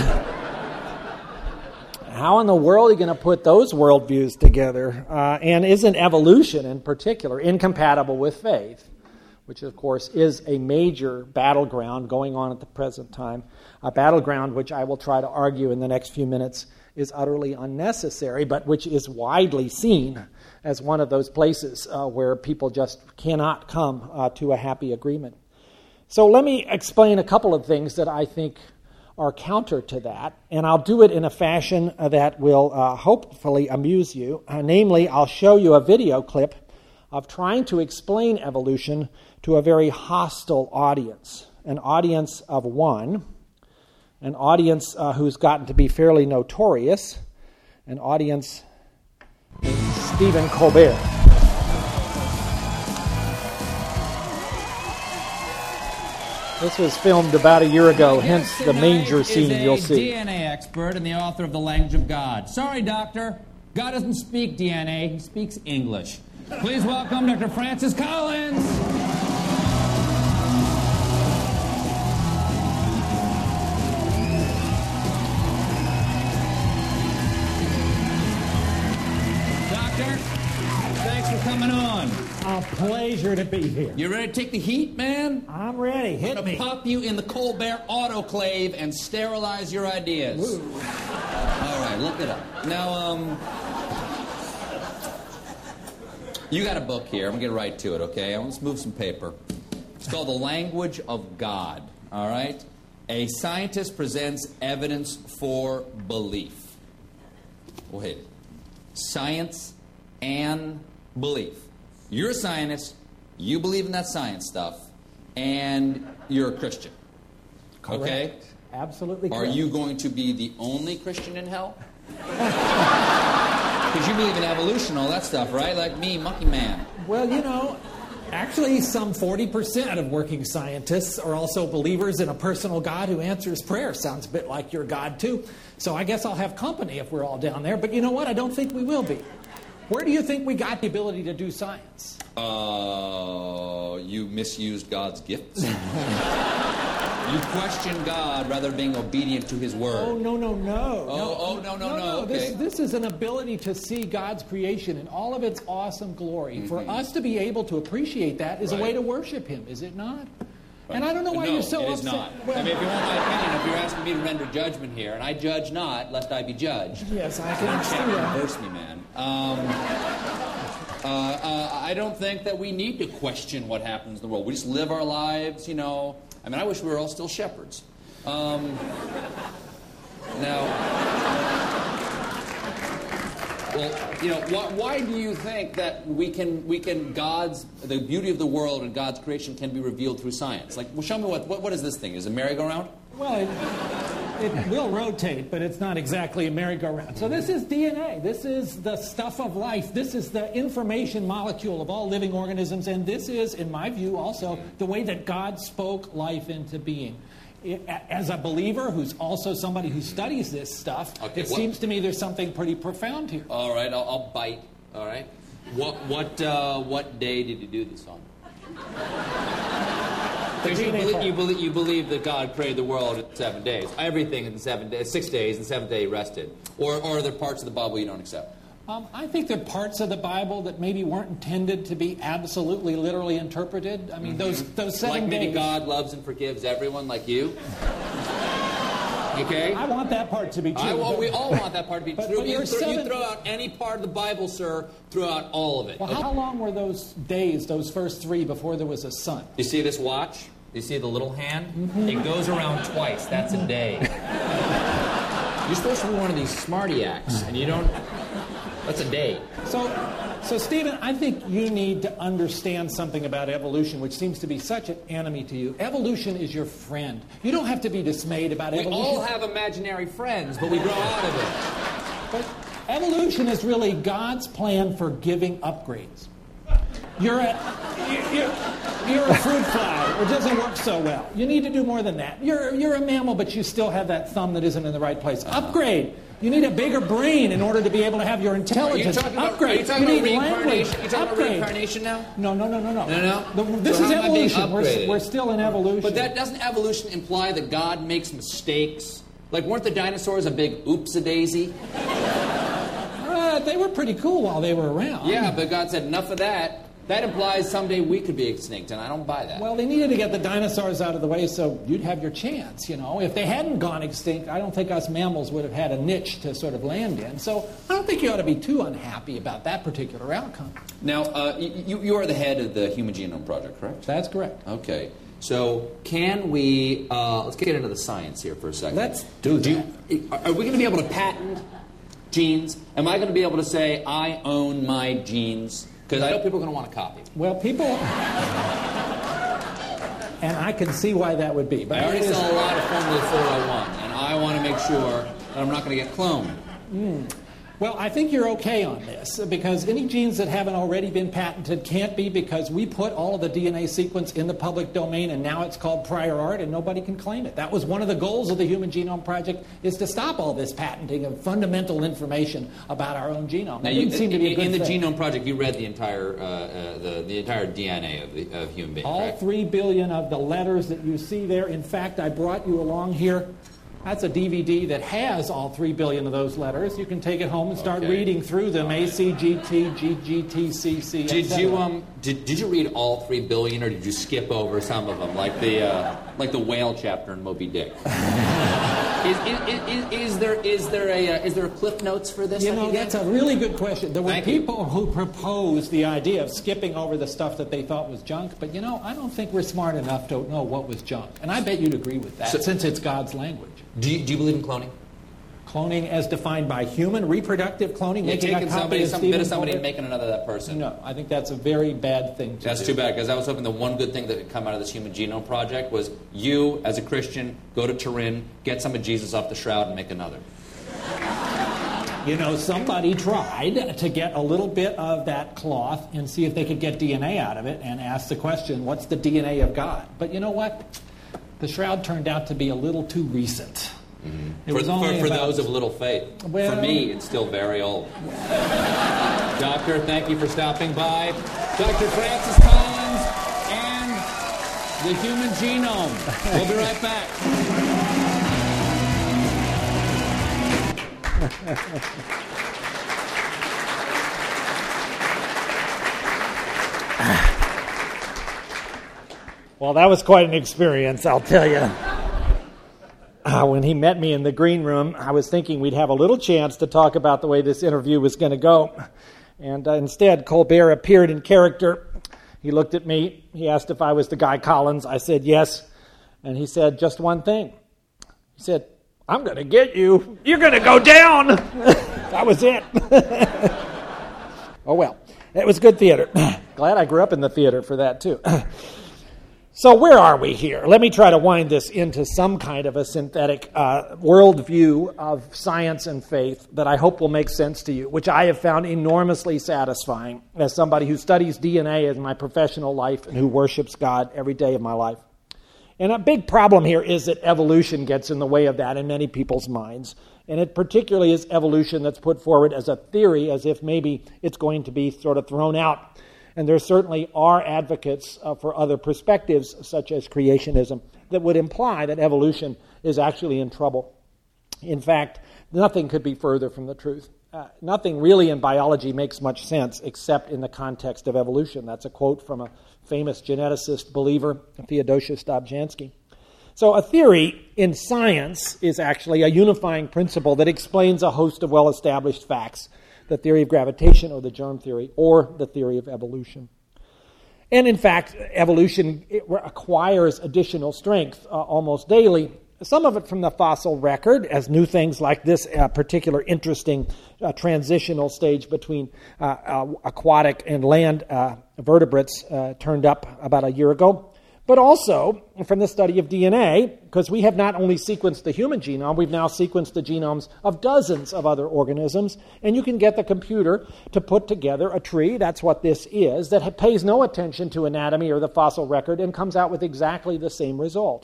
How in the world are you going to put those worldviews together? And isn't evolution in particular incompatible with faith? Which, of course, is a major battleground going on at the present time, a battleground which I will try to argue in the next few minutes is utterly unnecessary, but which is widely seen as one of those places where people just cannot come to a happy agreement. So let me explain a couple of things that I think are counter to that, and I'll do it in a fashion that will hopefully amuse you. Namely, I'll show you a video clip of trying to explain evolution to a very hostile audience, an audience of one, an audience who's gotten to be fairly notorious, an audience named Stephen Colbert. This was filmed about a year ago, hence the manger scene you'll see. DNA expert and the author of The Language of God. Sorry, doctor. God doesn't speak DNA, he speaks English. Please welcome Dr. Francis Collins. Doctor, thanks for coming on. A pleasure to be here. You ready to take the heat, man? I'm ready. Hit I'm me. gonna pop you in the Colbert autoclave and sterilize your ideas. Ooh. All right, look it up. Now, you got a book here. I'm going to get right to it, okay? Let's move some paper. It's called The Language of God, all right? A scientist presents evidence for belief. Wait. Science and belief. You're a scientist. you believe in that science stuff, and you're a Christian. Correct. Okay? Absolutely Are correct. you going to be the only Christian in hell? Because you believe in evolution, all that stuff, right? Like me, Monkey Man. Well, you know, actually some 40% of working scientists are also believers in a personal God who answers prayer. Sounds a bit like your God, too. So I guess I'll have company if we're all down there. But you know what? I don't think we will be. Where do you think we got the ability to do science? You misused God's gifts. You question God rather than being obedient to His word. Oh, no. No. Okay. This is an ability to see God's creation in all of its awesome glory. For us to be able to appreciate that is a way to worship Him, is it not? And I don't know why you're so it upset. is not. Well, I mean, if you want my opinion, if you're asking me to render judgment here, and I judge not, lest I be judged. yes, I can You understand can't that. reverse me, man. I don't think that we need to question what happens in the world. We just live our lives, you know. I mean, I wish we were all still shepherds. Now, well, you know, why do you think that the beauty of the world and God's creation can be revealed through science? Like, well, show me what is this thing? Is it a merry-go-round? Well, it will rotate, but it's not exactly a merry-go-round. So this is DNA. This is the stuff of life. This is the information molecule of all living organisms. And this is, in my view, also the way that God spoke life into being. As a believer who's also somebody who studies this stuff, it seems to me there's something pretty profound here. All right, I'll bite. All right. What day did you do this on? Because you believe that God created the world in 7 days. Everything in 7 days, 6 days, and 7th day he rested. Or are there parts of the Bible you don't accept? I think there are parts of the Bible that maybe weren't intended to be absolutely literally interpreted. I mean, those 7 days... Like maybe God loves and forgives everyone like you? Okay? I want that part to be true. We all want that part to be true. But You throw out any part of the Bible, sir, throw out all of it. Well, how long were those days, those first 3, before there was a sun? You see this watch? You see the little hand? It goes around twice. That's a day. You're supposed to be one of these smarty-acts, and you don't... That's a day. So, Stephen, I think you need to understand something about evolution, which seems to be such an enemy to you. Evolution is your friend. You don't have to be dismayed about evolution. We all have imaginary friends, but we grow out of it. But evolution is really God's plan for giving upgrades. You're a fruit fly. It doesn't work so well. You need to do more than that. You're a mammal, but you still have that thumb that isn't in the right place. Upgrade. You need a bigger brain in order to be able to have your intelligence. Upgrade. Are you talking about reincarnation? Language. You talking about reincarnation now? No. No? This So is how am I being evolution. upgraded? We're still in evolution. But doesn't evolution imply that God makes mistakes? Like, weren't the dinosaurs a big oops-a-daisy? They were pretty cool while they were around. Yeah, but God said, enough of that. That implies someday we could be extinct, and I don't buy that. Well, they needed to get the dinosaurs out of the way so you'd have your chance, you know. If they hadn't gone extinct, I don't think us mammals would have had a niche to sort of land in. So I don't think you ought to be too unhappy about that particular outcome. Now, you are the head of the Human Genome Project, correct? That's correct. Okay. So can we, let's get into the science here for a second. Let's do that. Are we going to be able to patent genes? Am I going to be able to say, I own my genes? Because I know people are going to want a copy. Well, people... and I can see why that would be. But I already sell a lot of Formula 401, and I want to make sure that I'm not going to get cloned. Well, I think you're okay on this, because any genes that haven't already been patented can't be, because we put all of the DNA sequence in the public domain, and now it's called prior art, and nobody can claim it. That was one of the goals of the Human Genome Project, is to stop all this patenting of fundamental information about our own genome. Now, it seem to be a good in the thing. Genome Project, you read the entire DNA of human beings, All correct? 3 billion of the letters that you see there. In fact, I brought you along here. That's a DVD that has all 3 billion of those letters. You can take it home and start reading through them. A, C, G, T, G, G, T, C, C, etc. Did you read all 3 billion, or did you skip over some of them, like the whale chapter in Moby Dick? Is there a Cliff Notes for this? You know, that's a really good question. There were people who proposed the idea of skipping over the stuff that they thought was junk, but you know, I don't think we're smart enough to know what was junk. And I bet you'd agree with that, since it's God's language. Do you believe in cloning? Cloning as defined by human reproductive cloning, You're making a taking copy of bit Stephen of somebody and Colbert? making another that person. No, I think that's a very bad thing to That's do. too bad, because I was hoping the one good thing that had come out of this Human Genome Project was you, as a Christian, go to Turin, get some of Jesus off the shroud, and make another. You know, somebody tried to get a little bit of that cloth and see if they could get DNA out of it and ask the question, what's the DNA of God? But you know what? The shroud turned out to be a little too recent. It was only For about- those of little faith. Well- For me, it's still very old. Doctor, thank you for stopping by. Dr. Francis Collins and the Human Genome. We'll be right back. Well, that was quite an experience, I'll tell you. When he met me in the green room, I was thinking we'd have a little chance to talk about the way this interview was going to go. And instead, Colbert appeared in character. He looked at me. He asked if I was the guy Collins. I said yes. And he said just one thing. He said, "I'm going to get you. You're going to go down." That was it. Oh, well. It was good theater. Glad I grew up in the theater for that, too. So where are we here? Let me try to wind this into some kind of a synthetic worldview of science and faith that I hope will make sense to you, which I have found enormously satisfying as somebody who studies DNA in my professional life and who worships God every day of my life. And a big problem here is that evolution gets in the way of that in many people's minds. And it particularly is evolution that's put forward as a theory, as if maybe it's going to be sort of thrown out. And there certainly are advocates for other perspectives, such as creationism, that would imply that evolution is actually in trouble. In fact, nothing could be further from the truth. Nothing really in biology makes much sense except in the context of evolution. That's a quote from a famous geneticist believer, Theodosius Dobzhansky. So a theory in science is actually a unifying principle that explains a host of well-established facts, the theory of gravitation or the germ theory or the theory of evolution. And in fact, evolution acquires additional strength almost daily, some of it from the fossil record, as new things like this particular interesting transitional stage between aquatic and land vertebrates turned up about a year ago. But also from the study of DNA, because we have not only sequenced the human genome, we've now sequenced the genomes of dozens of other organisms, and you can get the computer to put together a tree, that's what this is, that pays no attention to anatomy or the fossil record and comes out with exactly the same result.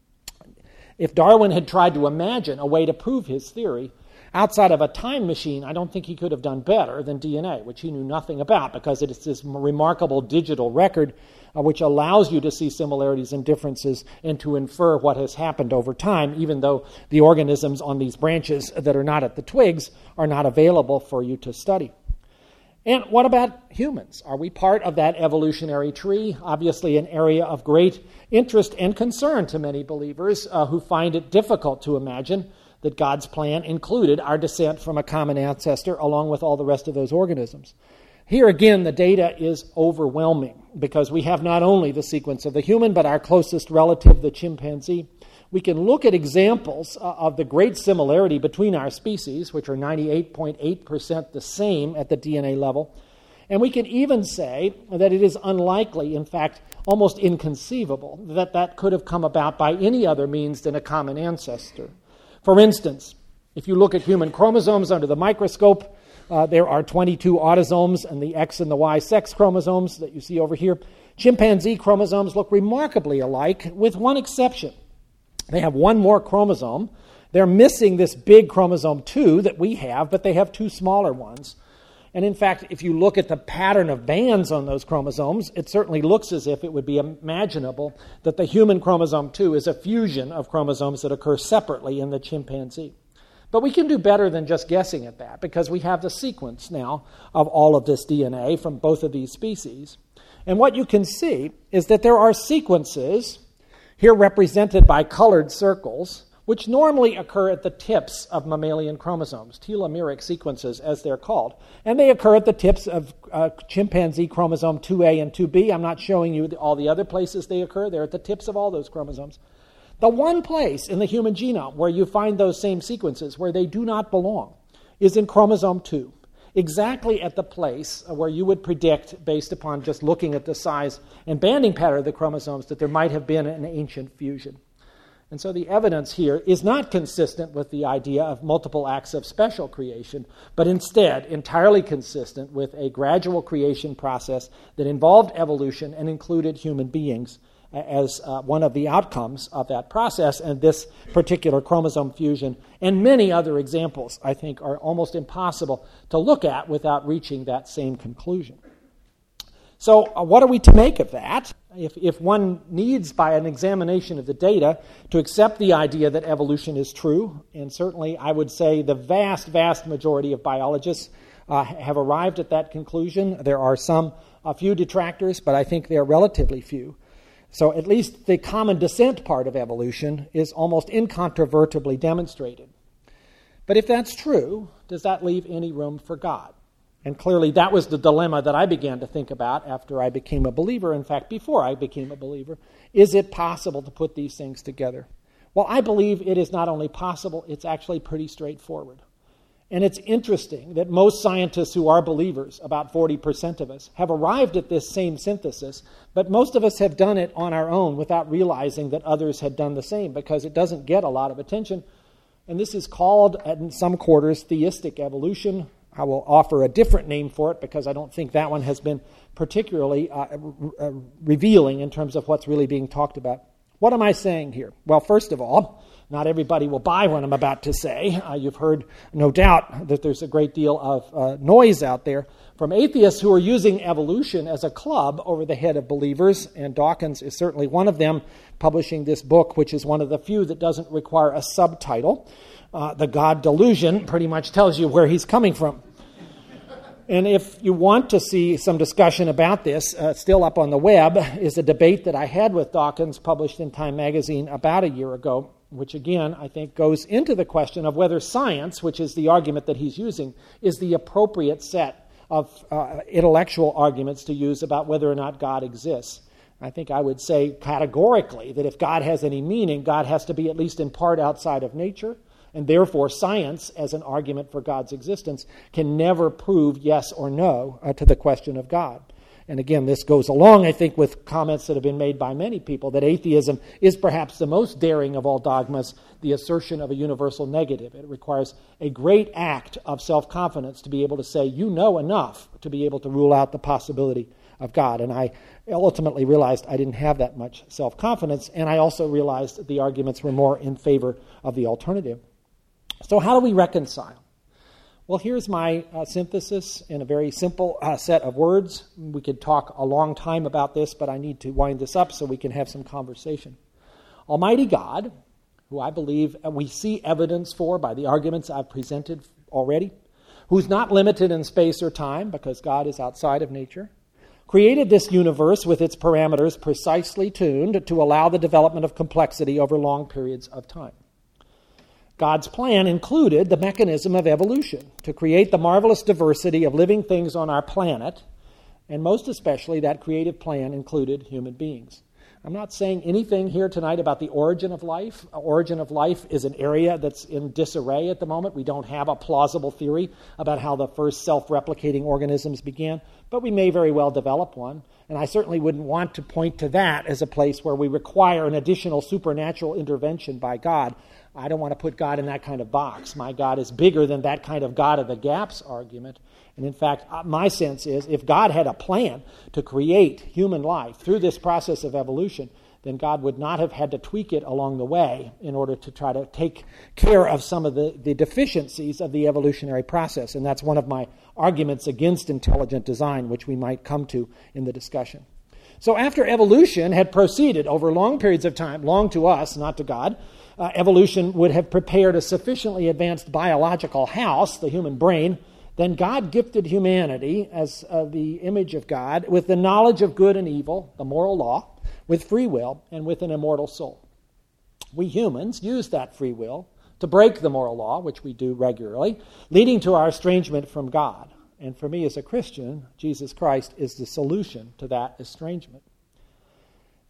If Darwin had tried to imagine a way to prove his theory, outside of a time machine, I don't think he could have done better than DNA, which he knew nothing about, because it is this remarkable digital record which allows you to see similarities and differences and to infer what has happened over time, even though the organisms on these branches that are not at the twigs are not available for you to study. And what about humans? Are we part of that evolutionary tree? Obviously an area of great interest and concern to many believers who find it difficult to imagine that God's plan included our descent from a common ancestor along with all the rest of those organisms. Here again, the data is overwhelming because we have not only the sequence of the human, but our closest relative, the chimpanzee. We can look at examples of the great similarity between our species, which are 98.8% the same at the DNA level. And we can even say that it is unlikely, in fact, almost inconceivable, that that could have come about by any other means than a common ancestor. For instance, if you look at human chromosomes under the microscope, there are 22 autosomes and the X and the Y sex chromosomes that you see over here. Chimpanzee chromosomes look remarkably alike, with one exception. They have one more chromosome. They're missing this big chromosome 2 that we have, but they have two smaller ones. And in fact, if you look at the pattern of bands on those chromosomes, it certainly looks as if it would be imaginable that the human chromosome 2 is a fusion of chromosomes that occur separately in the chimpanzee. But we can do better than just guessing at that, because we have the sequence now of all of this DNA from both of these species. And what you can see is that there are sequences, here represented by colored circles, which normally occur at the tips of mammalian chromosomes, telomeric sequences as they're called. And they occur at the tips of chimpanzee chromosome 2A and 2B. I'm not showing you all the other places they occur. They're at the tips of all those chromosomes. The one place in the human genome where you find those same sequences, where they do not belong, is in chromosome 2, exactly at the place where you would predict, based upon just looking at the size and banding pattern of the chromosomes, that there might have been an ancient fusion. And so the evidence here is not consistent with the idea of multiple acts of special creation, but instead entirely consistent with a gradual creation process that involved evolution and included human beings as one of the outcomes of that process. And this particular chromosome fusion and many other examples, I think, are almost impossible to look at without reaching that same conclusion. So what are we to make of that? If one needs, by an examination of the data, to accept the idea that evolution is true, and certainly I would say the vast, vast majority of biologists have arrived at that conclusion. There are a few detractors, but I think they are relatively few. So at least the common descent part of evolution is almost incontrovertibly demonstrated. But if that's true, does that leave any room for God? And clearly that was the dilemma that I began to think about after I became a believer. In fact, before I became a believer, is it possible to put these things together? Well, I believe it is not only possible, it's actually pretty straightforward. And it's interesting that most scientists who are believers, about 40% of us, have arrived at this same synthesis, but most of us have done it on our own without realizing that others had done the same, because it doesn't get a lot of attention. And this is called, in some quarters, theistic evolution. I will offer a different name for it because I don't think that one has been particularly revealing in terms of what's really being talked about. What am I saying here? Well, first of all, not everybody will buy what I'm about to say. You've heard, no doubt, that there's a great deal of noise out there from atheists who are using evolution as a club over the head of believers, and Dawkins is certainly one of them, publishing this book, which is one of the few that doesn't require a subtitle. The God Delusion pretty much tells you where he's coming from. And if you want to see some discussion about this, still up on the web, is a debate that I had with Dawkins, published in Time magazine about a year ago, which again, I think, goes into the question of whether science, which is the argument that he's using, is the appropriate set of intellectual arguments to use about whether or not God exists. I think I would say categorically that if God has any meaning, God has to be at least in part outside of nature. And therefore, science, as an argument for God's existence, can never prove yes or no to the question of God. And again, this goes along, I think, with comments that have been made by many people that atheism is perhaps the most daring of all dogmas, the assertion of a universal negative. It requires a great act of self-confidence to be able to say, you know enough to be able to rule out the possibility of God. And I ultimately realized I didn't have that much self-confidence, and I also realized that the arguments were more in favor of the alternative. So how do we reconcile? Well, here's my synthesis in a very simple set of words. We could talk a long time about this, but I need to wind this up so we can have some conversation. Almighty God, who I believe we see evidence for by the arguments I've presented already, who's not limited in space or time because God is outside of nature, created this universe with its parameters precisely tuned to allow the development of complexity over long periods of time. God's plan included the mechanism of evolution to create the marvelous diversity of living things on our planet, and most especially that creative plan included human beings. I'm not saying anything here tonight about the origin of life. Origin of life is an area that's in disarray at the moment. We don't have a plausible theory about how the first self-replicating organisms began, but we may very well develop one. And I certainly wouldn't want to point to that as a place where we require an additional supernatural intervention by God. I don't want to put God in that kind of box. My God is bigger than that kind of God of the gaps argument. And in fact, my sense is if God had a plan to create human life through this process of evolution, then God would not have had to tweak it along the way in order to try to take care of some of the deficiencies of the evolutionary process. And that's one of my arguments against intelligent design, which we might come to in the discussion. So after evolution had proceeded over long periods of time, long to us, not to God, evolution would have prepared a sufficiently advanced biological house, the human brain. Then God gifted humanity as the image of God with the knowledge of good and evil, the moral law, with free will, and with an immortal soul. We humans use that free will to break the moral law, which we do regularly, leading to our estrangement from God. And for me as a Christian, Jesus Christ is the solution to that estrangement.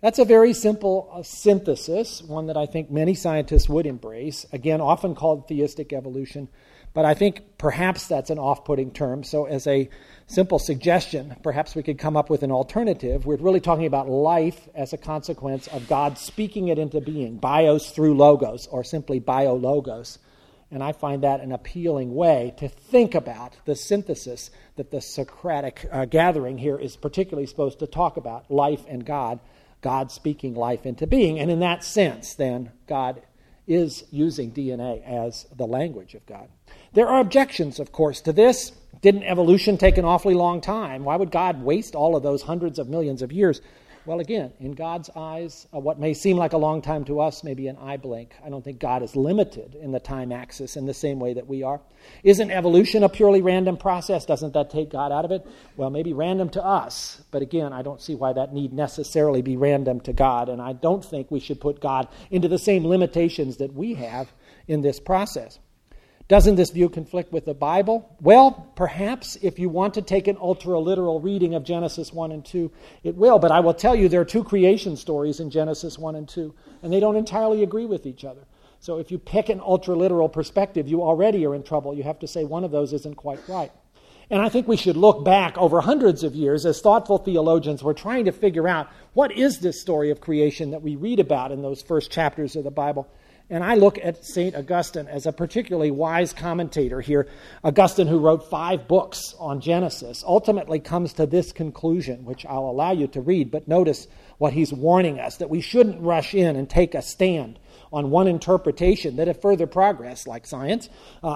That's a very simple synthesis, one that I think many scientists would embrace, again, often called theistic evolution. But I think perhaps that's an off-putting term. So as a simple suggestion, perhaps we could come up with an alternative. We're really talking about life as a consequence of God speaking it into being, bios through logos, or simply biologos. And I find that an appealing way to think about the synthesis that the Socratic gathering here is particularly supposed to talk about, life and God, God speaking life into being. And in that sense, then, God is using DNA as the language of God. There are objections, of course, to this. Didn't evolution take an awfully long time? Why would God waste all of those hundreds of millions of years? Well, again, in God's eyes, what may seem like a long time to us may be an eye blink. I don't think God is limited in the time axis in the same way that we are. Isn't evolution a purely random process? Doesn't that take God out of it? Well, maybe random to us, but again, I don't see why that need necessarily be random to God, and I don't think we should put God into the same limitations that we have in this process. Doesn't this view conflict with the Bible? Well, perhaps if you want to take an ultra-literal reading of Genesis 1 and 2, it will. But I will tell you there are two creation stories in Genesis 1 and 2, and they don't entirely agree with each other. So if you pick an ultra-literal perspective, you already are in trouble. You have to say one of those isn't quite right. And I think we should look back over hundreds of years as thoughtful theologians were trying to figure out what is this story of creation that we read about in those first chapters of the Bible. And I look at St. Augustine as a particularly wise commentator here. Augustine, who wrote 5 books on Genesis, ultimately comes to this conclusion, which I'll allow you to read, but notice what he's warning us, that we shouldn't rush in and take a stand on one interpretation that if further progress, like science,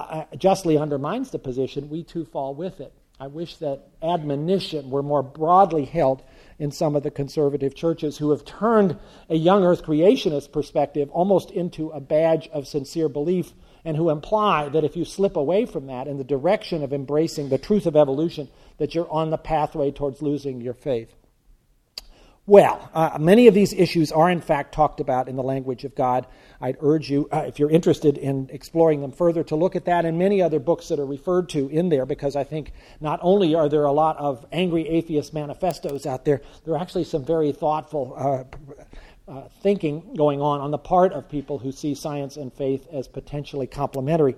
justly undermines the position, we too fall with it. I wish that admonition were more broadly held in some of the conservative churches who have turned a young earth creationist perspective almost into a badge of sincere belief, and who imply that if you slip away from that in the direction of embracing the truth of evolution, that you're on the pathway towards losing your faith. Well, many of these issues are in fact talked about in the language of God. I'd urge you, if you're interested in exploring them further, to look at that and many other books that are referred to in there, because I think not only are there a lot of angry atheist manifestos out there, there are actually some very thoughtful thinking going on the part of people who see science and faith as potentially complementary.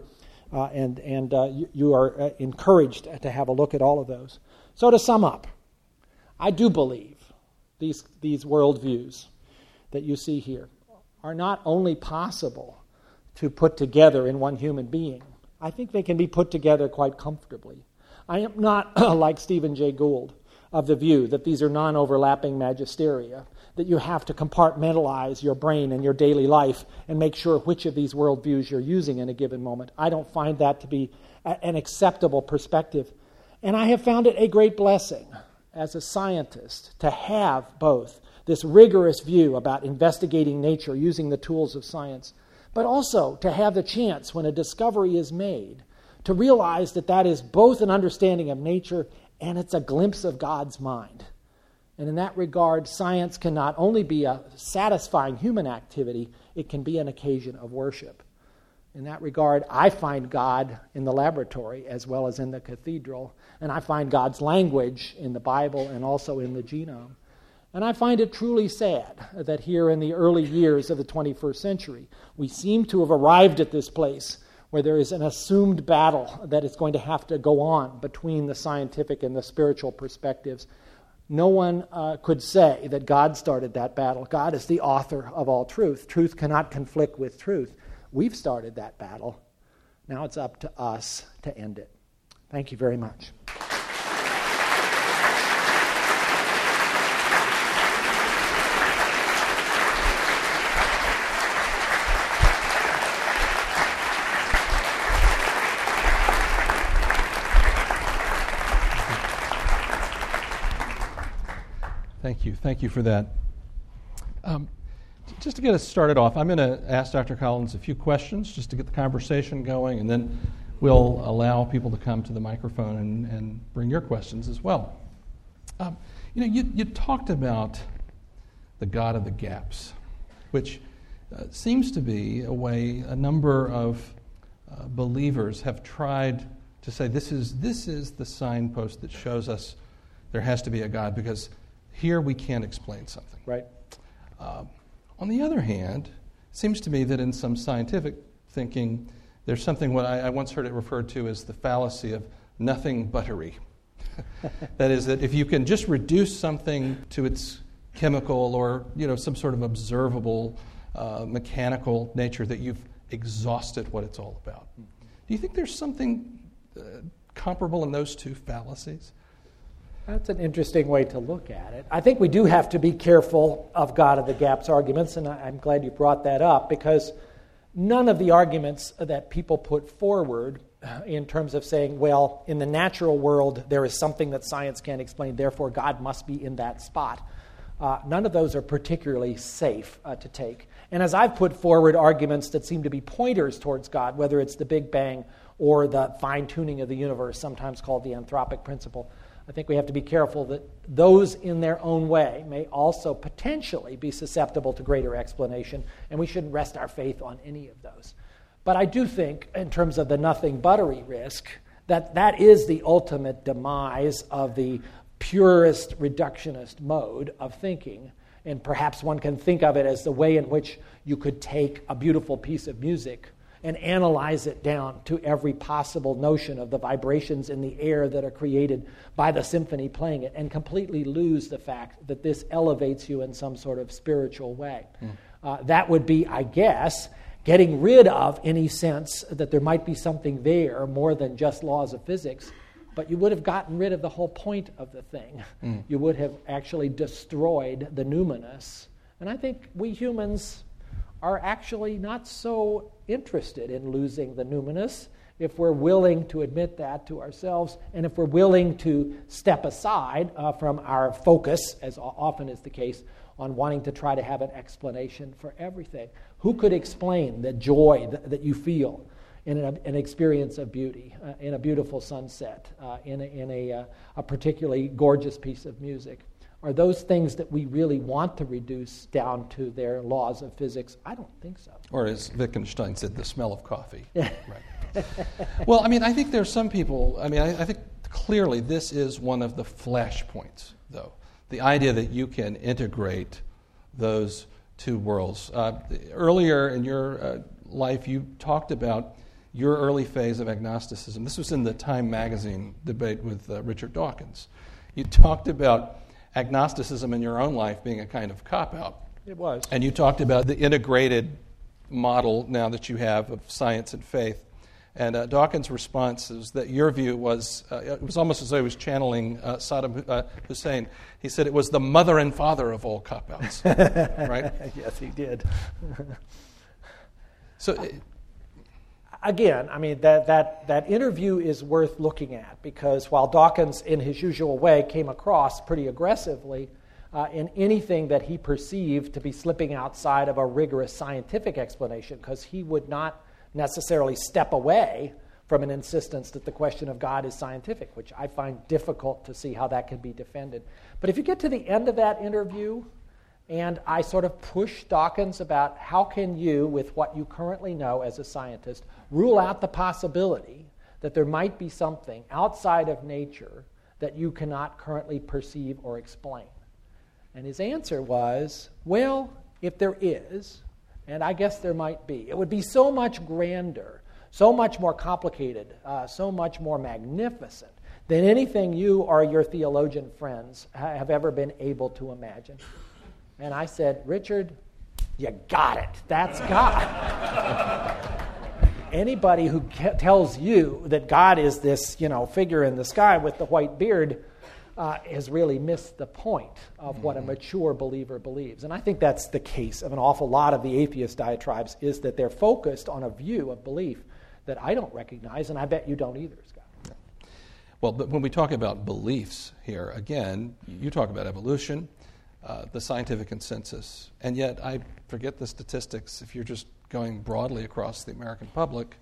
You are encouraged to have a look at all of those. So to sum up, I do believe these worldviews that you see here are not only possible to put together in one human being, I think they can be put together quite comfortably. I am not like Stephen Jay Gould of the view that these are non-overlapping magisteria, that you have to compartmentalize your brain and your daily life and make sure which of these worldviews you're using in a given moment. I don't find that to be an acceptable perspective. And I have found it a great blessing as a scientist to have both this rigorous view about investigating nature using the tools of science, but also to have the chance when a discovery is made to realize that that is both an understanding of nature and it's a glimpse of God's mind. And in that regard, science can not only be a satisfying human activity, it can be an occasion of worship. In that regard, I find God in the laboratory as well as in the cathedral, and I find God's language in the Bible and also in the genome. And I find it truly sad that here in the early years of the 21st century, we seem to have arrived at this place where there is an assumed battle that is going to have to go on between the scientific and the spiritual perspectives. No one could say that God started that battle. God is the author of all truth. Truth cannot conflict with truth. We've started that battle. Now it's up to us to end it. Thank you very much. Thank you for that. Just to get us started off, I'm going to ask Dr. Collins a few questions just to get the conversation going, and then we'll allow people to come to the microphone and bring your questions as well. You talked about the God of the gaps, which seems to be a way a number of believers have tried to say this is the signpost that shows us there has to be a God, because here we can't explain something. Right. On the other hand, it seems to me that in some scientific thinking, there's something what I once heard it referred to as the fallacy of nothing buttery. That is, that if you can just reduce something to its chemical or some sort of observable mechanical nature, that you've exhausted what it's all about. Do you think there's something comparable in those two fallacies? That's an interesting way to look at it. I think we do have to be careful of God of the gaps arguments, and I'm glad you brought that up, because none of the arguments that people put forward in terms of saying, well, in the natural world there is something that science can't explain, therefore God must be in that spot. None of those are particularly safe to take. And as I've put forward arguments that seem to be pointers towards God, whether it's the Big Bang or the fine-tuning of the universe, sometimes called the anthropic principle, I think we have to be careful that those in their own way may also potentially be susceptible to greater explanation, and we shouldn't rest our faith on any of those. But I do think, in terms of the nothing buttery risk, that is the ultimate demise of the purist reductionist mode of thinking. And perhaps one can think of it as the way in which you could take a beautiful piece of music and analyze it down to every possible notion of the vibrations in the air that are created by the symphony playing it, and completely lose the fact that this elevates you in some sort of spiritual way. That would be, I guess, getting rid of any sense that there might be something there more than just laws of physics, but you would have gotten rid of the whole point of the thing. You would have actually destroyed the numinous. And I think we humans are actually not so interested in losing the numinous if we're willing to admit that to ourselves, and if we're willing to step aside from our focus, as often is the case, on wanting to try to have an explanation for everything. Who could explain the joy that you feel in an experience of beauty, in a beautiful sunset, in a particularly gorgeous piece of music? Are those things that we really want to reduce down to their laws of physics? I don't think so. Or as Wittgenstein said, the smell of coffee. Right. Well, I think there's some people, I think clearly this is one of the flashpoints, though. The idea that you can integrate those two worlds. Earlier in your life, you talked about your early phase of agnosticism. This was in the Time magazine debate with Richard Dawkins. You talked about agnosticism in your own life being a kind of cop-out. It was. And you talked about the integrated model now that you have of science and faith. And Dawkins' response is that your view was, it was almost as though he was channeling Saddam Hussein. He said it was the mother and father of all cop-outs. Right? Yes, he did. So, again, that interview is worth looking at, because while Dawkins, in his usual way, came across pretty aggressively in anything that he perceived to be slipping outside of a rigorous scientific explanation, because he would not necessarily step away from an insistence that the question of God is scientific, which I find difficult to see how that can be defended. But if you get to the end of that interview, and I sort of push Dawkins about how can you, with what you currently know as a scientist, rule out the possibility that there might be something outside of nature that you cannot currently perceive or explain. And his answer was, well, if there is, and I guess there might be, it would be so much grander, so much more complicated, so much more magnificent than anything you or your theologian friends have ever been able to imagine. And I said, Richard, you got it. That's God. Anybody who tells you that God is this, figure in the sky with the white beard has really missed the point of what a mature believer believes. And I think that's the case of an awful lot of the atheist diatribes, is that they're focused on a view of belief that I don't recognize, and I bet you don't either, Scott. Well, but when we talk about beliefs here, again, you talk about evolution, the scientific consensus, and yet I forget the statistics if you're just going broadly across the American public.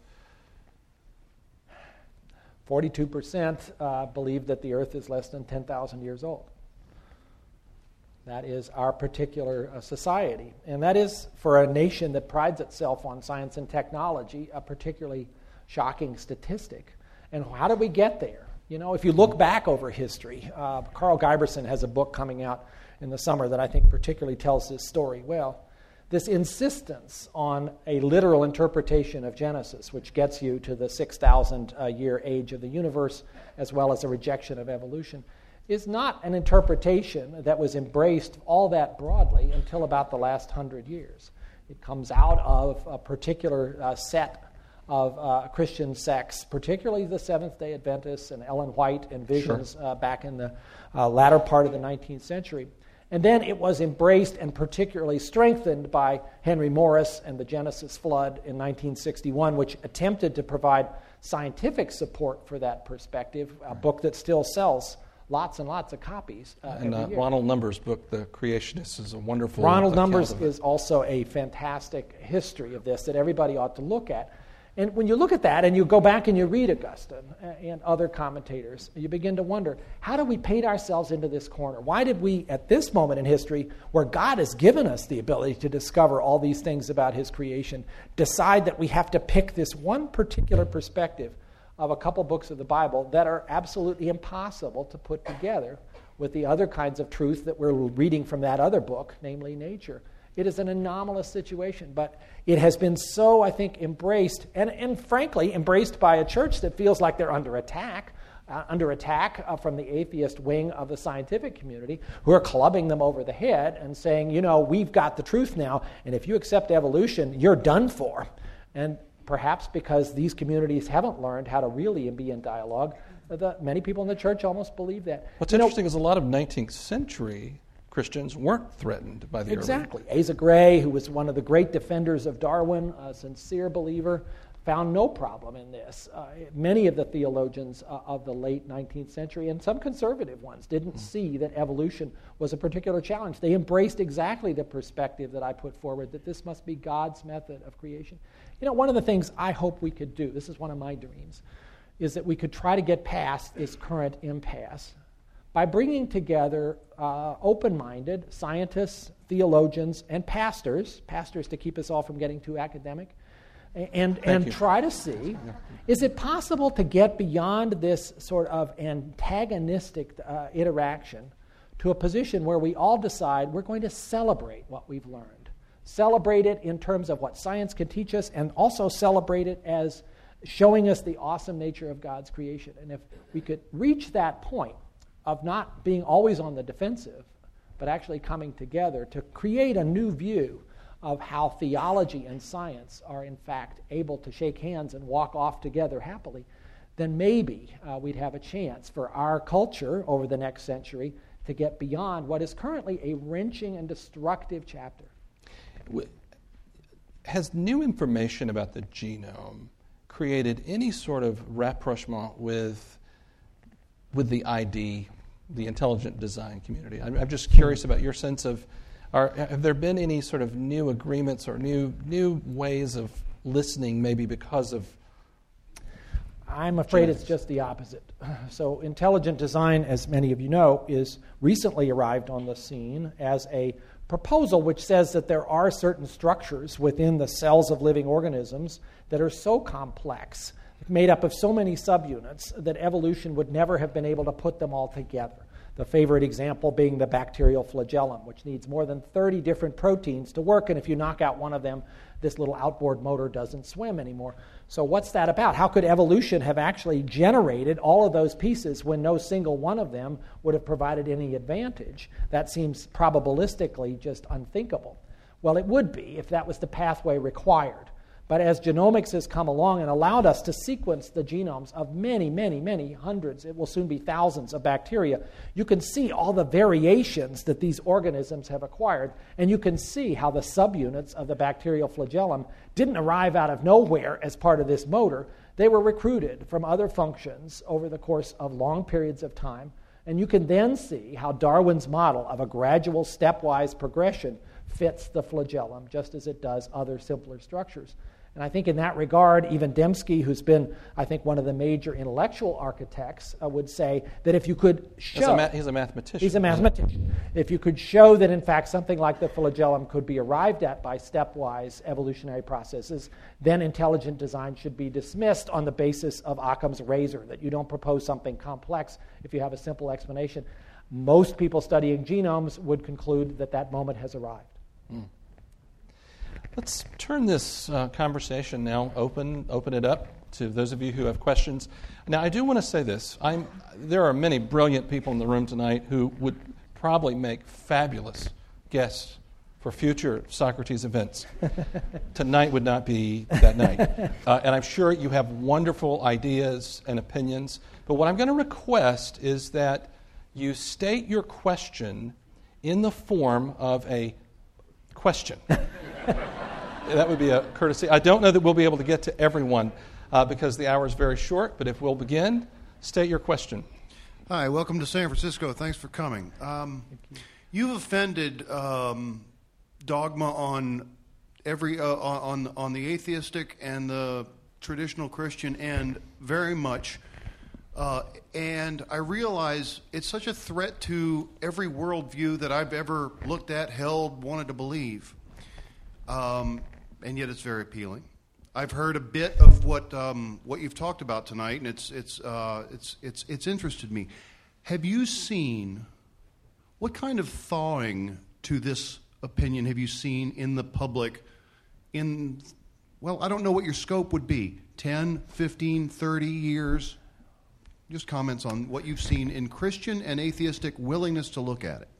42% believe that the earth is less than 10,000 years old. That is our particular society. And that is, for a nation that prides itself on science and technology, a particularly shocking statistic. And how did we get there? If you look back over history, Carl Giberson has a book coming out in the summer that I think particularly tells this story well. This insistence on a literal interpretation of Genesis, which gets you to the 6,000-year age of the universe, as well as a rejection of evolution, is not an interpretation that was embraced all that broadly until about the last 100 years. It comes out of a particular set of Christian sects, particularly the Seventh-day Adventists and Ellen White and Visions back in the latter part of the 19th century. And then it was embraced and particularly strengthened by Henry Morris and the Genesis Flood in 1961, which attempted to provide scientific support for that perspective, a book that still sells lots and lots of copies every year. Ronald Numbers' book, The Creationists, is a wonderful Ronald Numbers is also a fantastic history of this that everybody ought to look at. And when you look at that and you go back and you read Augustine and other commentators, you begin to wonder, how do we paint ourselves into this corner? Why did we, at this moment in history, where God has given us the ability to discover all these things about his creation, decide that we have to pick this one particular perspective of a couple books of the Bible that are absolutely impossible to put together with the other kinds of truth that we're reading from that other book, namely nature? It is an anomalous situation, but it has been so, I think, embraced, and frankly, embraced by a church that feels like they're under attack from the atheist wing of the scientific community, who are clubbing them over the head and saying, we've got the truth now, and if you accept evolution, you're done for. And perhaps because these communities haven't learned how to really be in dialogue, many people in the church almost believe that. What's interesting is a lot of 19th century Christians weren't threatened by the Exactly. Asa Gray, who was one of the great defenders of Darwin, a sincere believer, found no problem in this. Many of the theologians of the late 19th century, and some conservative ones, didn't see that evolution was a particular challenge. They embraced exactly the perspective that I put forward, that this must be God's method of creation. One of the things I hope we could do, this is one of my dreams, is that we could try to get past this current impasse by bringing together open-minded scientists, theologians, and pastors to keep us all from getting too academic, and try to see, is it possible to get beyond this sort of antagonistic interaction to a position where we all decide we're going to celebrate what we've learned. Celebrate it in terms of what science can teach us, and also celebrate it as showing us the awesome nature of God's creation. And if we could reach that point of not being always on the defensive, but actually coming together to create a new view of how theology and science are in fact able to shake hands and walk off together happily, then maybe we'd have a chance for our culture over the next century to get beyond what is currently a wrenching and destructive chapter. Has new information about the genome created any sort of rapprochement with the ID, the intelligent design community? I'm just curious about your sense of, have there been any sort of new agreements or new ways of listening, maybe because of I'm afraid genetics? It's just the opposite. So intelligent design, as many of you know, is recently arrived on the scene as a proposal which says that there are certain structures within the cells of living organisms that are so complex, made up of so many subunits, that evolution would never have been able to put them all together. The favorite example being the bacterial flagellum, which needs more than 30 different proteins to work, and if you knock out one of them, this little outboard motor doesn't swim anymore. So what's that about? How could evolution have actually generated all of those pieces when no single one of them would have provided any advantage? That seems probabilistically just unthinkable. Well, it would be if that was the pathway required. But as genomics has come along and allowed us to sequence the genomes of many, many, many hundreds, it will soon be thousands of bacteria, you can see all the variations that these organisms have acquired, and you can see how the subunits of the bacterial flagellum didn't arrive out of nowhere as part of this motor. They were recruited from other functions over the course of long periods of time, and you can then see how Darwin's model of a gradual stepwise progression fits the flagellum just as it does other simpler structures. And I think in that regard, even Dembski, who's been, I think, one of the major intellectual architects, would say that if you could show... He's a mathematician. He's a mathematician. If you could show that, in fact, something like the flagellum could be arrived at by stepwise evolutionary processes, then intelligent design should be dismissed on the basis of Occam's razor, that you don't propose something complex if you have a simple explanation. Most people studying genomes would conclude that that moment has arrived. Let's turn this conversation now, open it up to those of you who have questions. Now, I do want to say this. There are many brilliant people in the room tonight who would probably make fabulous guests for future Socrates events. Tonight would not be that night. And I'm sure you have wonderful ideas and opinions. But what I'm going to request is that you state your question in the form of a question. That would be a courtesy. I don't know that we'll be able to get to everyone because the hour is very short, but if we'll begin, state your question. Hi, welcome to San Francisco. Thanks for coming. You've offended dogma on on the atheistic and the traditional Christian end very much. And I realize it's such a threat to every worldview that I've ever looked at, held, wanted to believe. And yet it's very appealing. I've heard a bit of what you've talked about tonight, and it's interested me. Have you seen what kind of thawing to this opinion have you seen in the public? I don't know what your scope would be. 10, 15, 30 years. Just comments on what you've seen in Christian and atheistic willingness to look at it.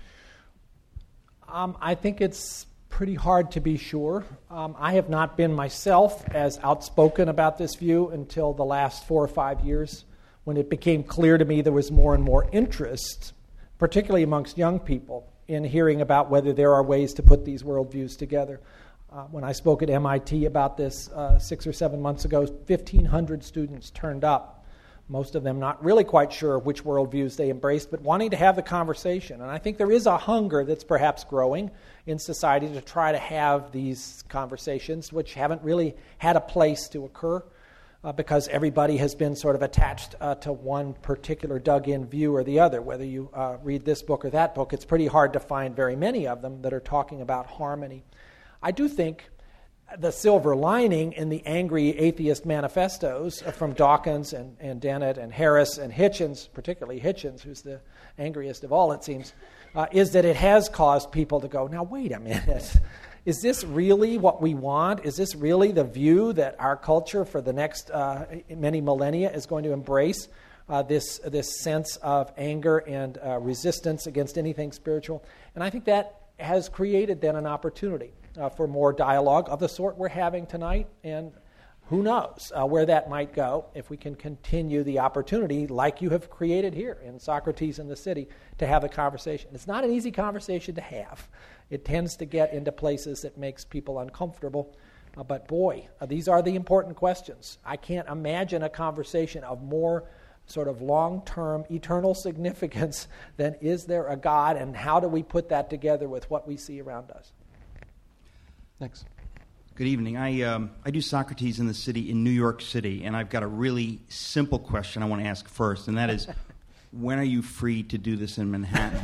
I think it's pretty hard to be sure. I have not been myself as outspoken about this view until the last 4 or 5 years, when it became clear to me there was more and more interest, particularly amongst young people, in hearing about whether there are ways to put these worldviews together. When I spoke at MIT about this 6 or 7 months ago, 1,500 students turned up. Most of them not really quite sure which worldviews they embraced, but wanting to have the conversation. And I think there is a hunger that's perhaps growing in society to try to have these conversations, which haven't really had a place to occur because everybody has been sort of attached to one particular dug-in view or the other. Whether you read this book or that book, it's pretty hard to find very many of them that are talking about harmony. I do think the silver lining in the angry atheist manifestos from Dawkins and Dennett and Harris and Hitchens, particularly Hitchens, who's the angriest of all, it seems, is that it has caused people to go, now wait a minute, is this really what we want? Is this really the view that our culture for the next many millennia is going to embrace, this sense of anger and resistance against anything spiritual? And I think that has created then an opportunity for more dialogue of the sort we're having tonight, and who knows where that might go if we can continue the opportunity like you have created here in Socrates in the City to have a conversation. It's not an easy conversation to have. It tends to get into places that makes people uncomfortable, but boy, these are the important questions. I can't imagine a conversation of more sort of long-term eternal significance than is there a God, and how do we put that together with what we see around us? Thanks. Good evening. I do Socrates in the City in New York City, and I've got a really simple question I want to ask first, and that is, when are you free to do this in Manhattan?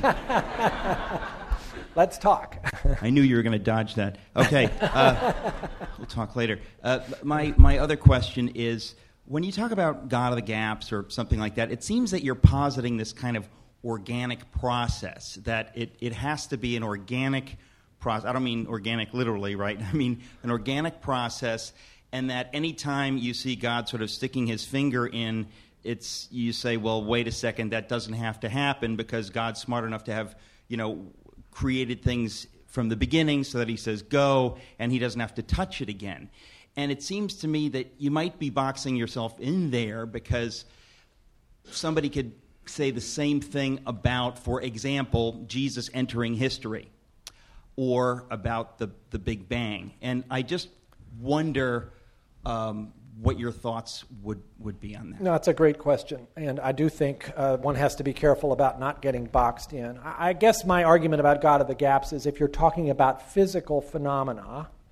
Let's talk. I knew you were going to dodge that. Okay, we'll talk later. My other question is, when you talk about God of the Gaps or something like that, it seems that you're positing this kind of organic process, that it has to be an organic process. I don't mean organic literally, right? I mean an organic process, and that any time you see God sort of sticking his finger in, you say, well, wait a second, that doesn't have to happen because God's smart enough to have, created things from the beginning so that he says go, and he doesn't have to touch it again. And it seems to me that you might be boxing yourself in there because somebody could say the same thing about, for example, Jesus entering history, or about the Big Bang. And I just wonder what your thoughts would be on that. No, it's a great question. And I do think one has to be careful about not getting boxed in. I guess my argument about God of the Gaps is if you're talking about physical phenomena,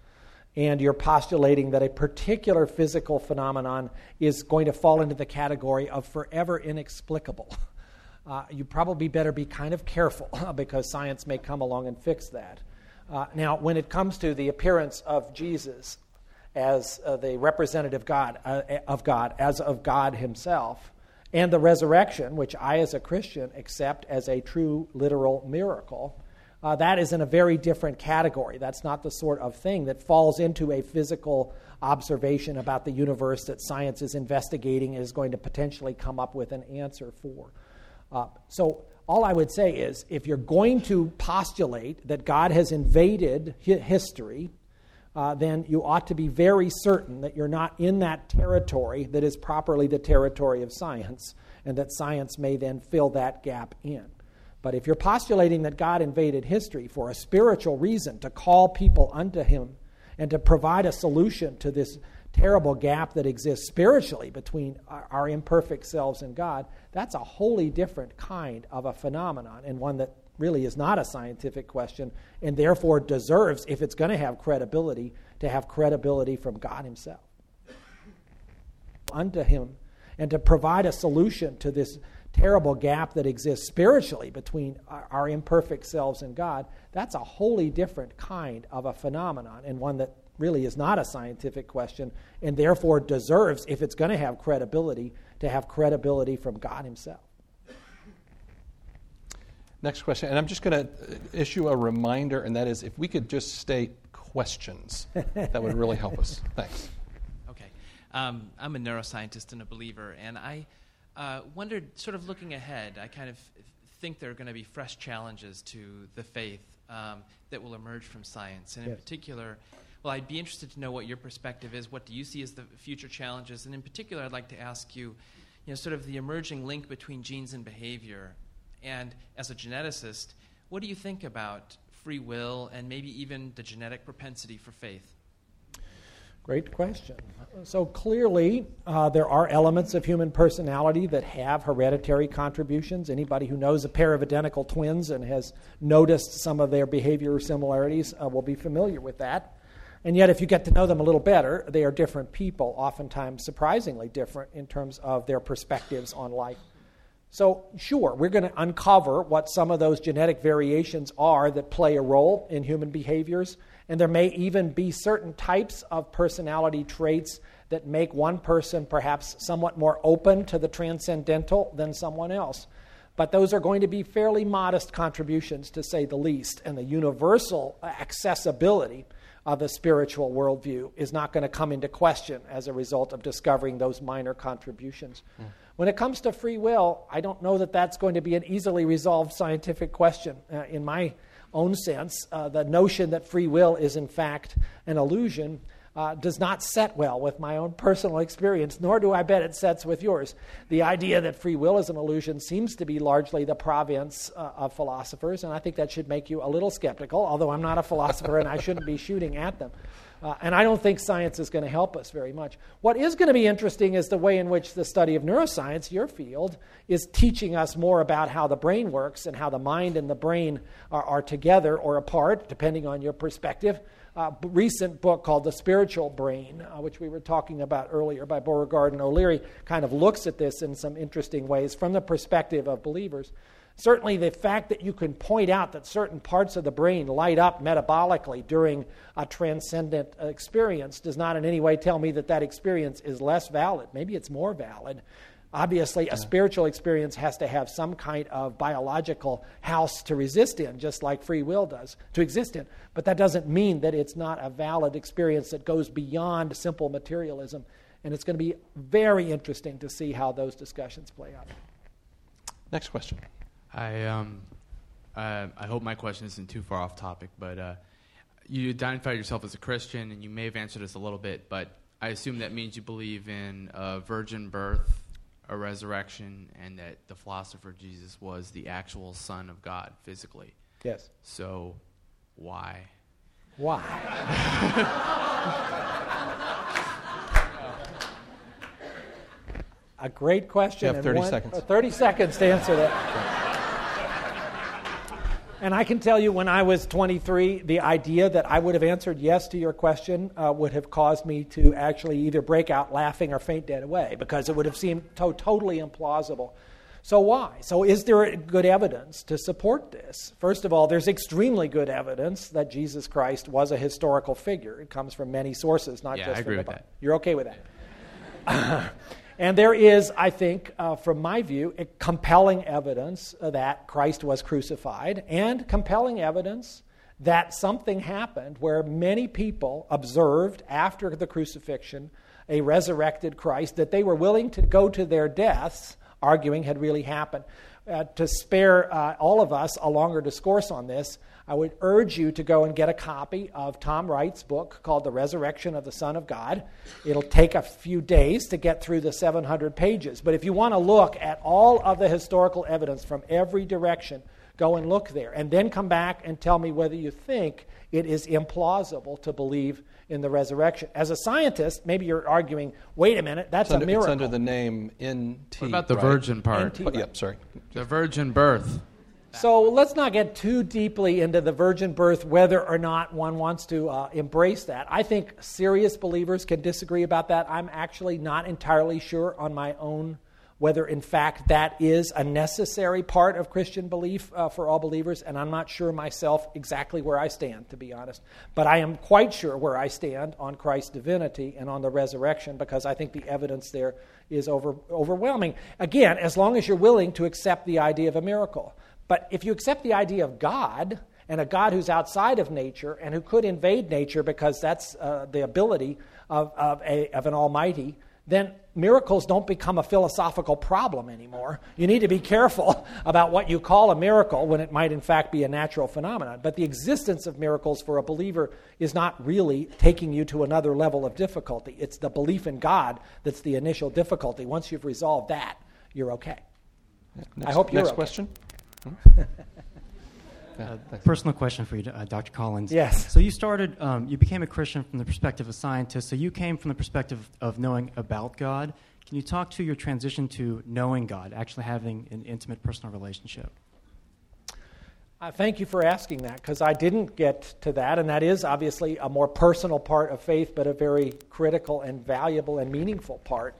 and you're postulating that a particular physical phenomenon is going to fall into the category of forever inexplicable, you probably better be kind of careful because science may come along and fix that. Now, when it comes to the appearance of Jesus as the representative of God, as of God himself, and the resurrection, which I as a Christian accept as a true literal miracle, that is in a very different category. That's not the sort of thing that falls into a physical observation about the universe that science is investigating and is going to potentially come up with an answer for. So all I would say is, if you're going to postulate that God has invaded history, then you ought to be very certain that you're not in that territory that is properly the territory of science, and that science may then fill that gap in. But if you're postulating that God invaded history for a spiritual reason, to call people unto him and to provide a solution to this terrible gap that exists spiritually between our imperfect selves and God, that's a wholly different kind of a phenomenon, and one that really is not a scientific question, and therefore deserves, if it's going to have credibility, to have credibility from God himself. Unto him, and to provide a solution to this terrible gap that exists spiritually between our imperfect selves and God, that's a wholly different kind of a phenomenon, and one that really is not a scientific question, and therefore deserves, if it's going to have credibility, to have credibility from God himself. Next question, and I'm just going to issue a reminder, and that is, if we could just state questions, that would really help us. Thanks. Okay. I'm a neuroscientist and a believer, and I wondered, sort of looking ahead, I kind of think there are going to be fresh challenges to the faith that will emerge from science. And in particular, well, I'd be interested to know what your perspective is. What do you see as the future challenges? And in particular, I'd like to ask you, sort of the emerging link between genes and behavior. And as a geneticist, what do you think about free will and maybe even the genetic propensity for faith? Great question. So clearly, there are elements of human personality that have hereditary contributions. Anybody who knows a pair of identical twins and has noticed some of their behavior similarities will be familiar with that. And yet, if you get to know them a little better, they are different people, oftentimes surprisingly different in terms of their perspectives on life. So, sure, we're going to uncover what some of those genetic variations are that play a role in human behaviors, and there may even be certain types of personality traits that make one person perhaps somewhat more open to the transcendental than someone else. But those are going to be fairly modest contributions, to say the least, and the universal accessibility of a spiritual worldview is not going to come into question as a result of discovering those minor contributions. When it comes to free will, I don't know that that's going to be an easily resolved scientific question. In my own sense, the notion that free will is in fact an illusion does not set well with my own personal experience, nor do I bet it sets with yours. The idea that free will is an illusion seems to be largely the province of philosophers, and I think that should make you a little skeptical, although I'm not a philosopher and I shouldn't be shooting at them. And I don't think science is going to help us very much. What is going to be interesting is the way in which the study of neuroscience, your field, is teaching us more about how the brain works and how the mind and the brain are together or apart, depending on your perspective. Recent book called The Spiritual Brain, which we were talking about earlier by Beauregard and O'Leary, kind of looks at this in some interesting ways from the perspective of believers. Certainly the fact that you can point out that certain parts of the brain light up metabolically during a transcendent experience does not in any way tell me that that experience is less valid. Maybe it's more valid. Obviously, a spiritual experience has to have some kind of biological house to resist in, just like free will does, to exist in. But that doesn't mean that it's not a valid experience that goes beyond simple materialism. And it's going to be very interesting to see how those discussions play out. Next question. I hope my question isn't too far off topic, but you identified yourself as a Christian, and you may have answered this a little bit, but I assume that means you believe in a virgin birth, a resurrection, and that the philosopher Jesus was the actual Son of God physically. Yes. So, why? Why? A great question. You have 30 seconds. 30 seconds to answer that. And I can tell you, when I was 23, the idea that I would have answered yes to your question would have caused me to actually either break out laughing or faint dead away, because it would have seemed totally implausible. So why? So is there good evidence to support this? First of all, there's extremely good evidence that Jesus Christ was a historical figure. It comes from many sources, not just I agree from the with Bible. that. You're okay with that? And there is, I think, from my view, compelling evidence that Christ was crucified, and compelling evidence that something happened where many people observed after the crucifixion a resurrected Christ that they were willing to go to their deaths arguing had really happened. To spare all of us a longer discourse on this, I would urge you to go and get a copy of Tom Wright's book called The Resurrection of the Son of God. It'll take a few days to get through the 700 pages. But if you want to look at all of the historical evidence from every direction, go and look there. And then come back and tell me whether you think it is implausible to believe in the resurrection. As a scientist, maybe you're arguing, wait a minute, that's a miracle. It's under the name NT. What about the right? virgin part? NT, right. Yep, sorry. The virgin birth. So let's not get too deeply into the virgin birth, whether or not one wants to embrace that. I think serious believers can disagree about that. I'm actually not entirely sure on my own whether, in fact, that is a necessary part of Christian belief for all believers, and I'm not sure myself exactly where I stand, to be honest. But I am quite sure where I stand on Christ's divinity and on the resurrection, because I think the evidence there is overwhelming. Again, as long as you're willing to accept the idea of a miracle. But if you accept the idea of God, and a God who's outside of nature and who could invade nature because that's the ability of an almighty, then miracles don't become a philosophical problem anymore. You need to be careful about what you call a miracle when it might in fact be a natural phenomenon. But the existence of miracles for a believer is not really taking you to another level of difficulty. It's the belief in God that's the initial difficulty. Once you've resolved that, you're okay. I hope you're next okay. Question. Personal question for you, Dr. Collins. Yes. So you started, you became a Christian from the perspective of a scientist, so you came from the perspective of knowing about God. Can you talk to your transition to knowing God, actually having an intimate personal relationship? Thank you for asking that, because I didn't get to that, and that is obviously a more personal part of faith, but a very critical and valuable and meaningful part.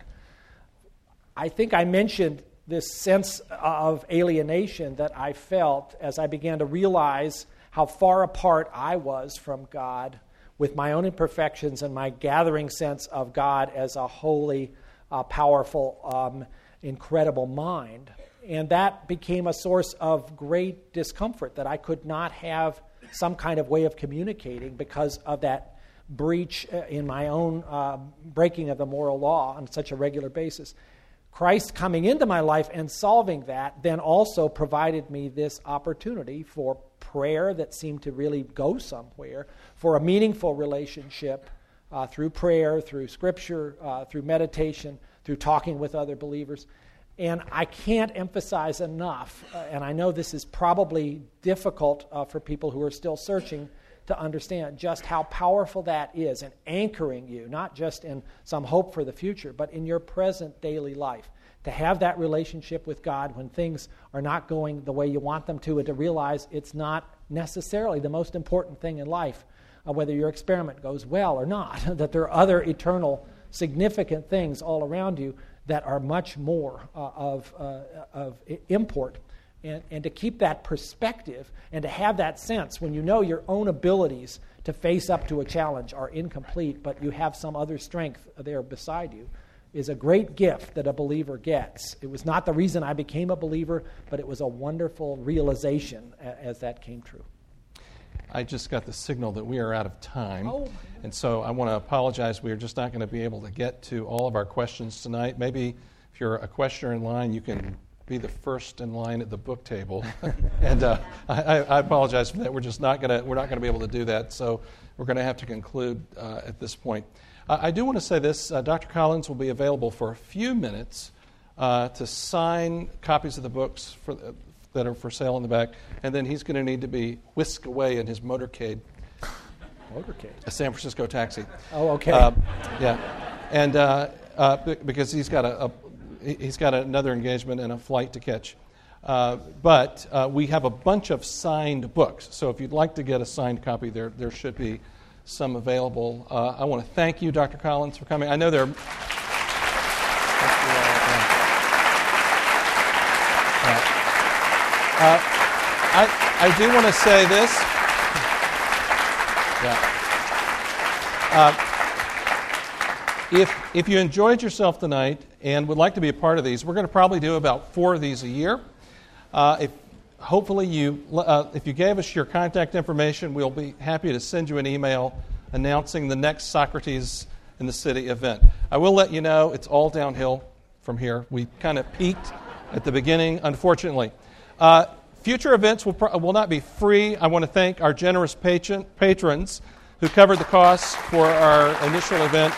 I think I mentioned this sense of alienation that I felt as I began to realize how far apart I was from God with my own imperfections and my gathering sense of God as a holy, powerful, incredible mind. And that became a source of great discomfort, that I could not have some kind of way of communicating because of that breach in my own breaking of the moral law on such a regular basis. Christ coming into my life and solving that then also provided me this opportunity for prayer that seemed to really go somewhere, for a meaningful relationship through prayer, through Scripture, through meditation, through talking with other believers. And I can't emphasize enough, and I know this is probably difficult for people who are still searching to understand just how powerful that is in anchoring you, not just in some hope for the future, but in your present daily life. To have that relationship with God when things are not going the way you want them to, and to realize it's not necessarily the most important thing in life, whether your experiment goes well or not, that there are other eternal, significant things all around you that are much more of import. And to keep that perspective and to have that sense when you know your own abilities to face up to a challenge are incomplete, but you have some other strength there beside you, is a great gift that a believer gets. It was not the reason I became a believer, but it was a wonderful realization as that came true. I just got the signal that we are out of time. Oh. And so I want to apologize. We are just not going to be able to get to all of our questions tonight. Maybe if you're a questioner in line, you can be the first in line at the book table. And I apologize for that. We're not going to be able to do that. So we're going to have to conclude at this point. I do want to say this. Dr. Collins will be available for a few minutes to sign copies of the books that are for sale in the back, and then he's going to need to be whisked away in his motorcade. Motorcade? A San Francisco taxi. Oh, okay. Yeah, and because he's got another engagement and a flight to catch. But we have a bunch of signed books. So if you'd like to get a signed copy, there should be some available. I want to thank you, Dr. Collins, for coming. I know there are... I do want to say this. If you enjoyed yourself tonight and would like to be a part of these, we're going to probably do about 4 of these a year. If you gave us your contact information, we'll be happy to send you an email announcing the next Socrates in the City event. I will let you know it's all downhill from here. We kind of peaked at the beginning, unfortunately. Future events will not be free. I want to thank our generous patrons who covered the costs for our initial event.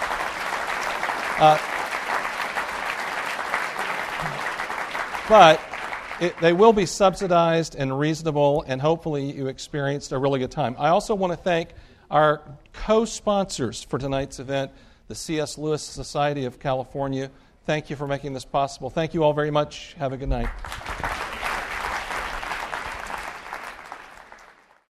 But they will be subsidized and reasonable, and hopefully you experienced a really good time. I also want to thank our co-sponsors for tonight's event, the C.S. Lewis Society of California. Thank you for making this possible. Thank you all very much. Have a good night.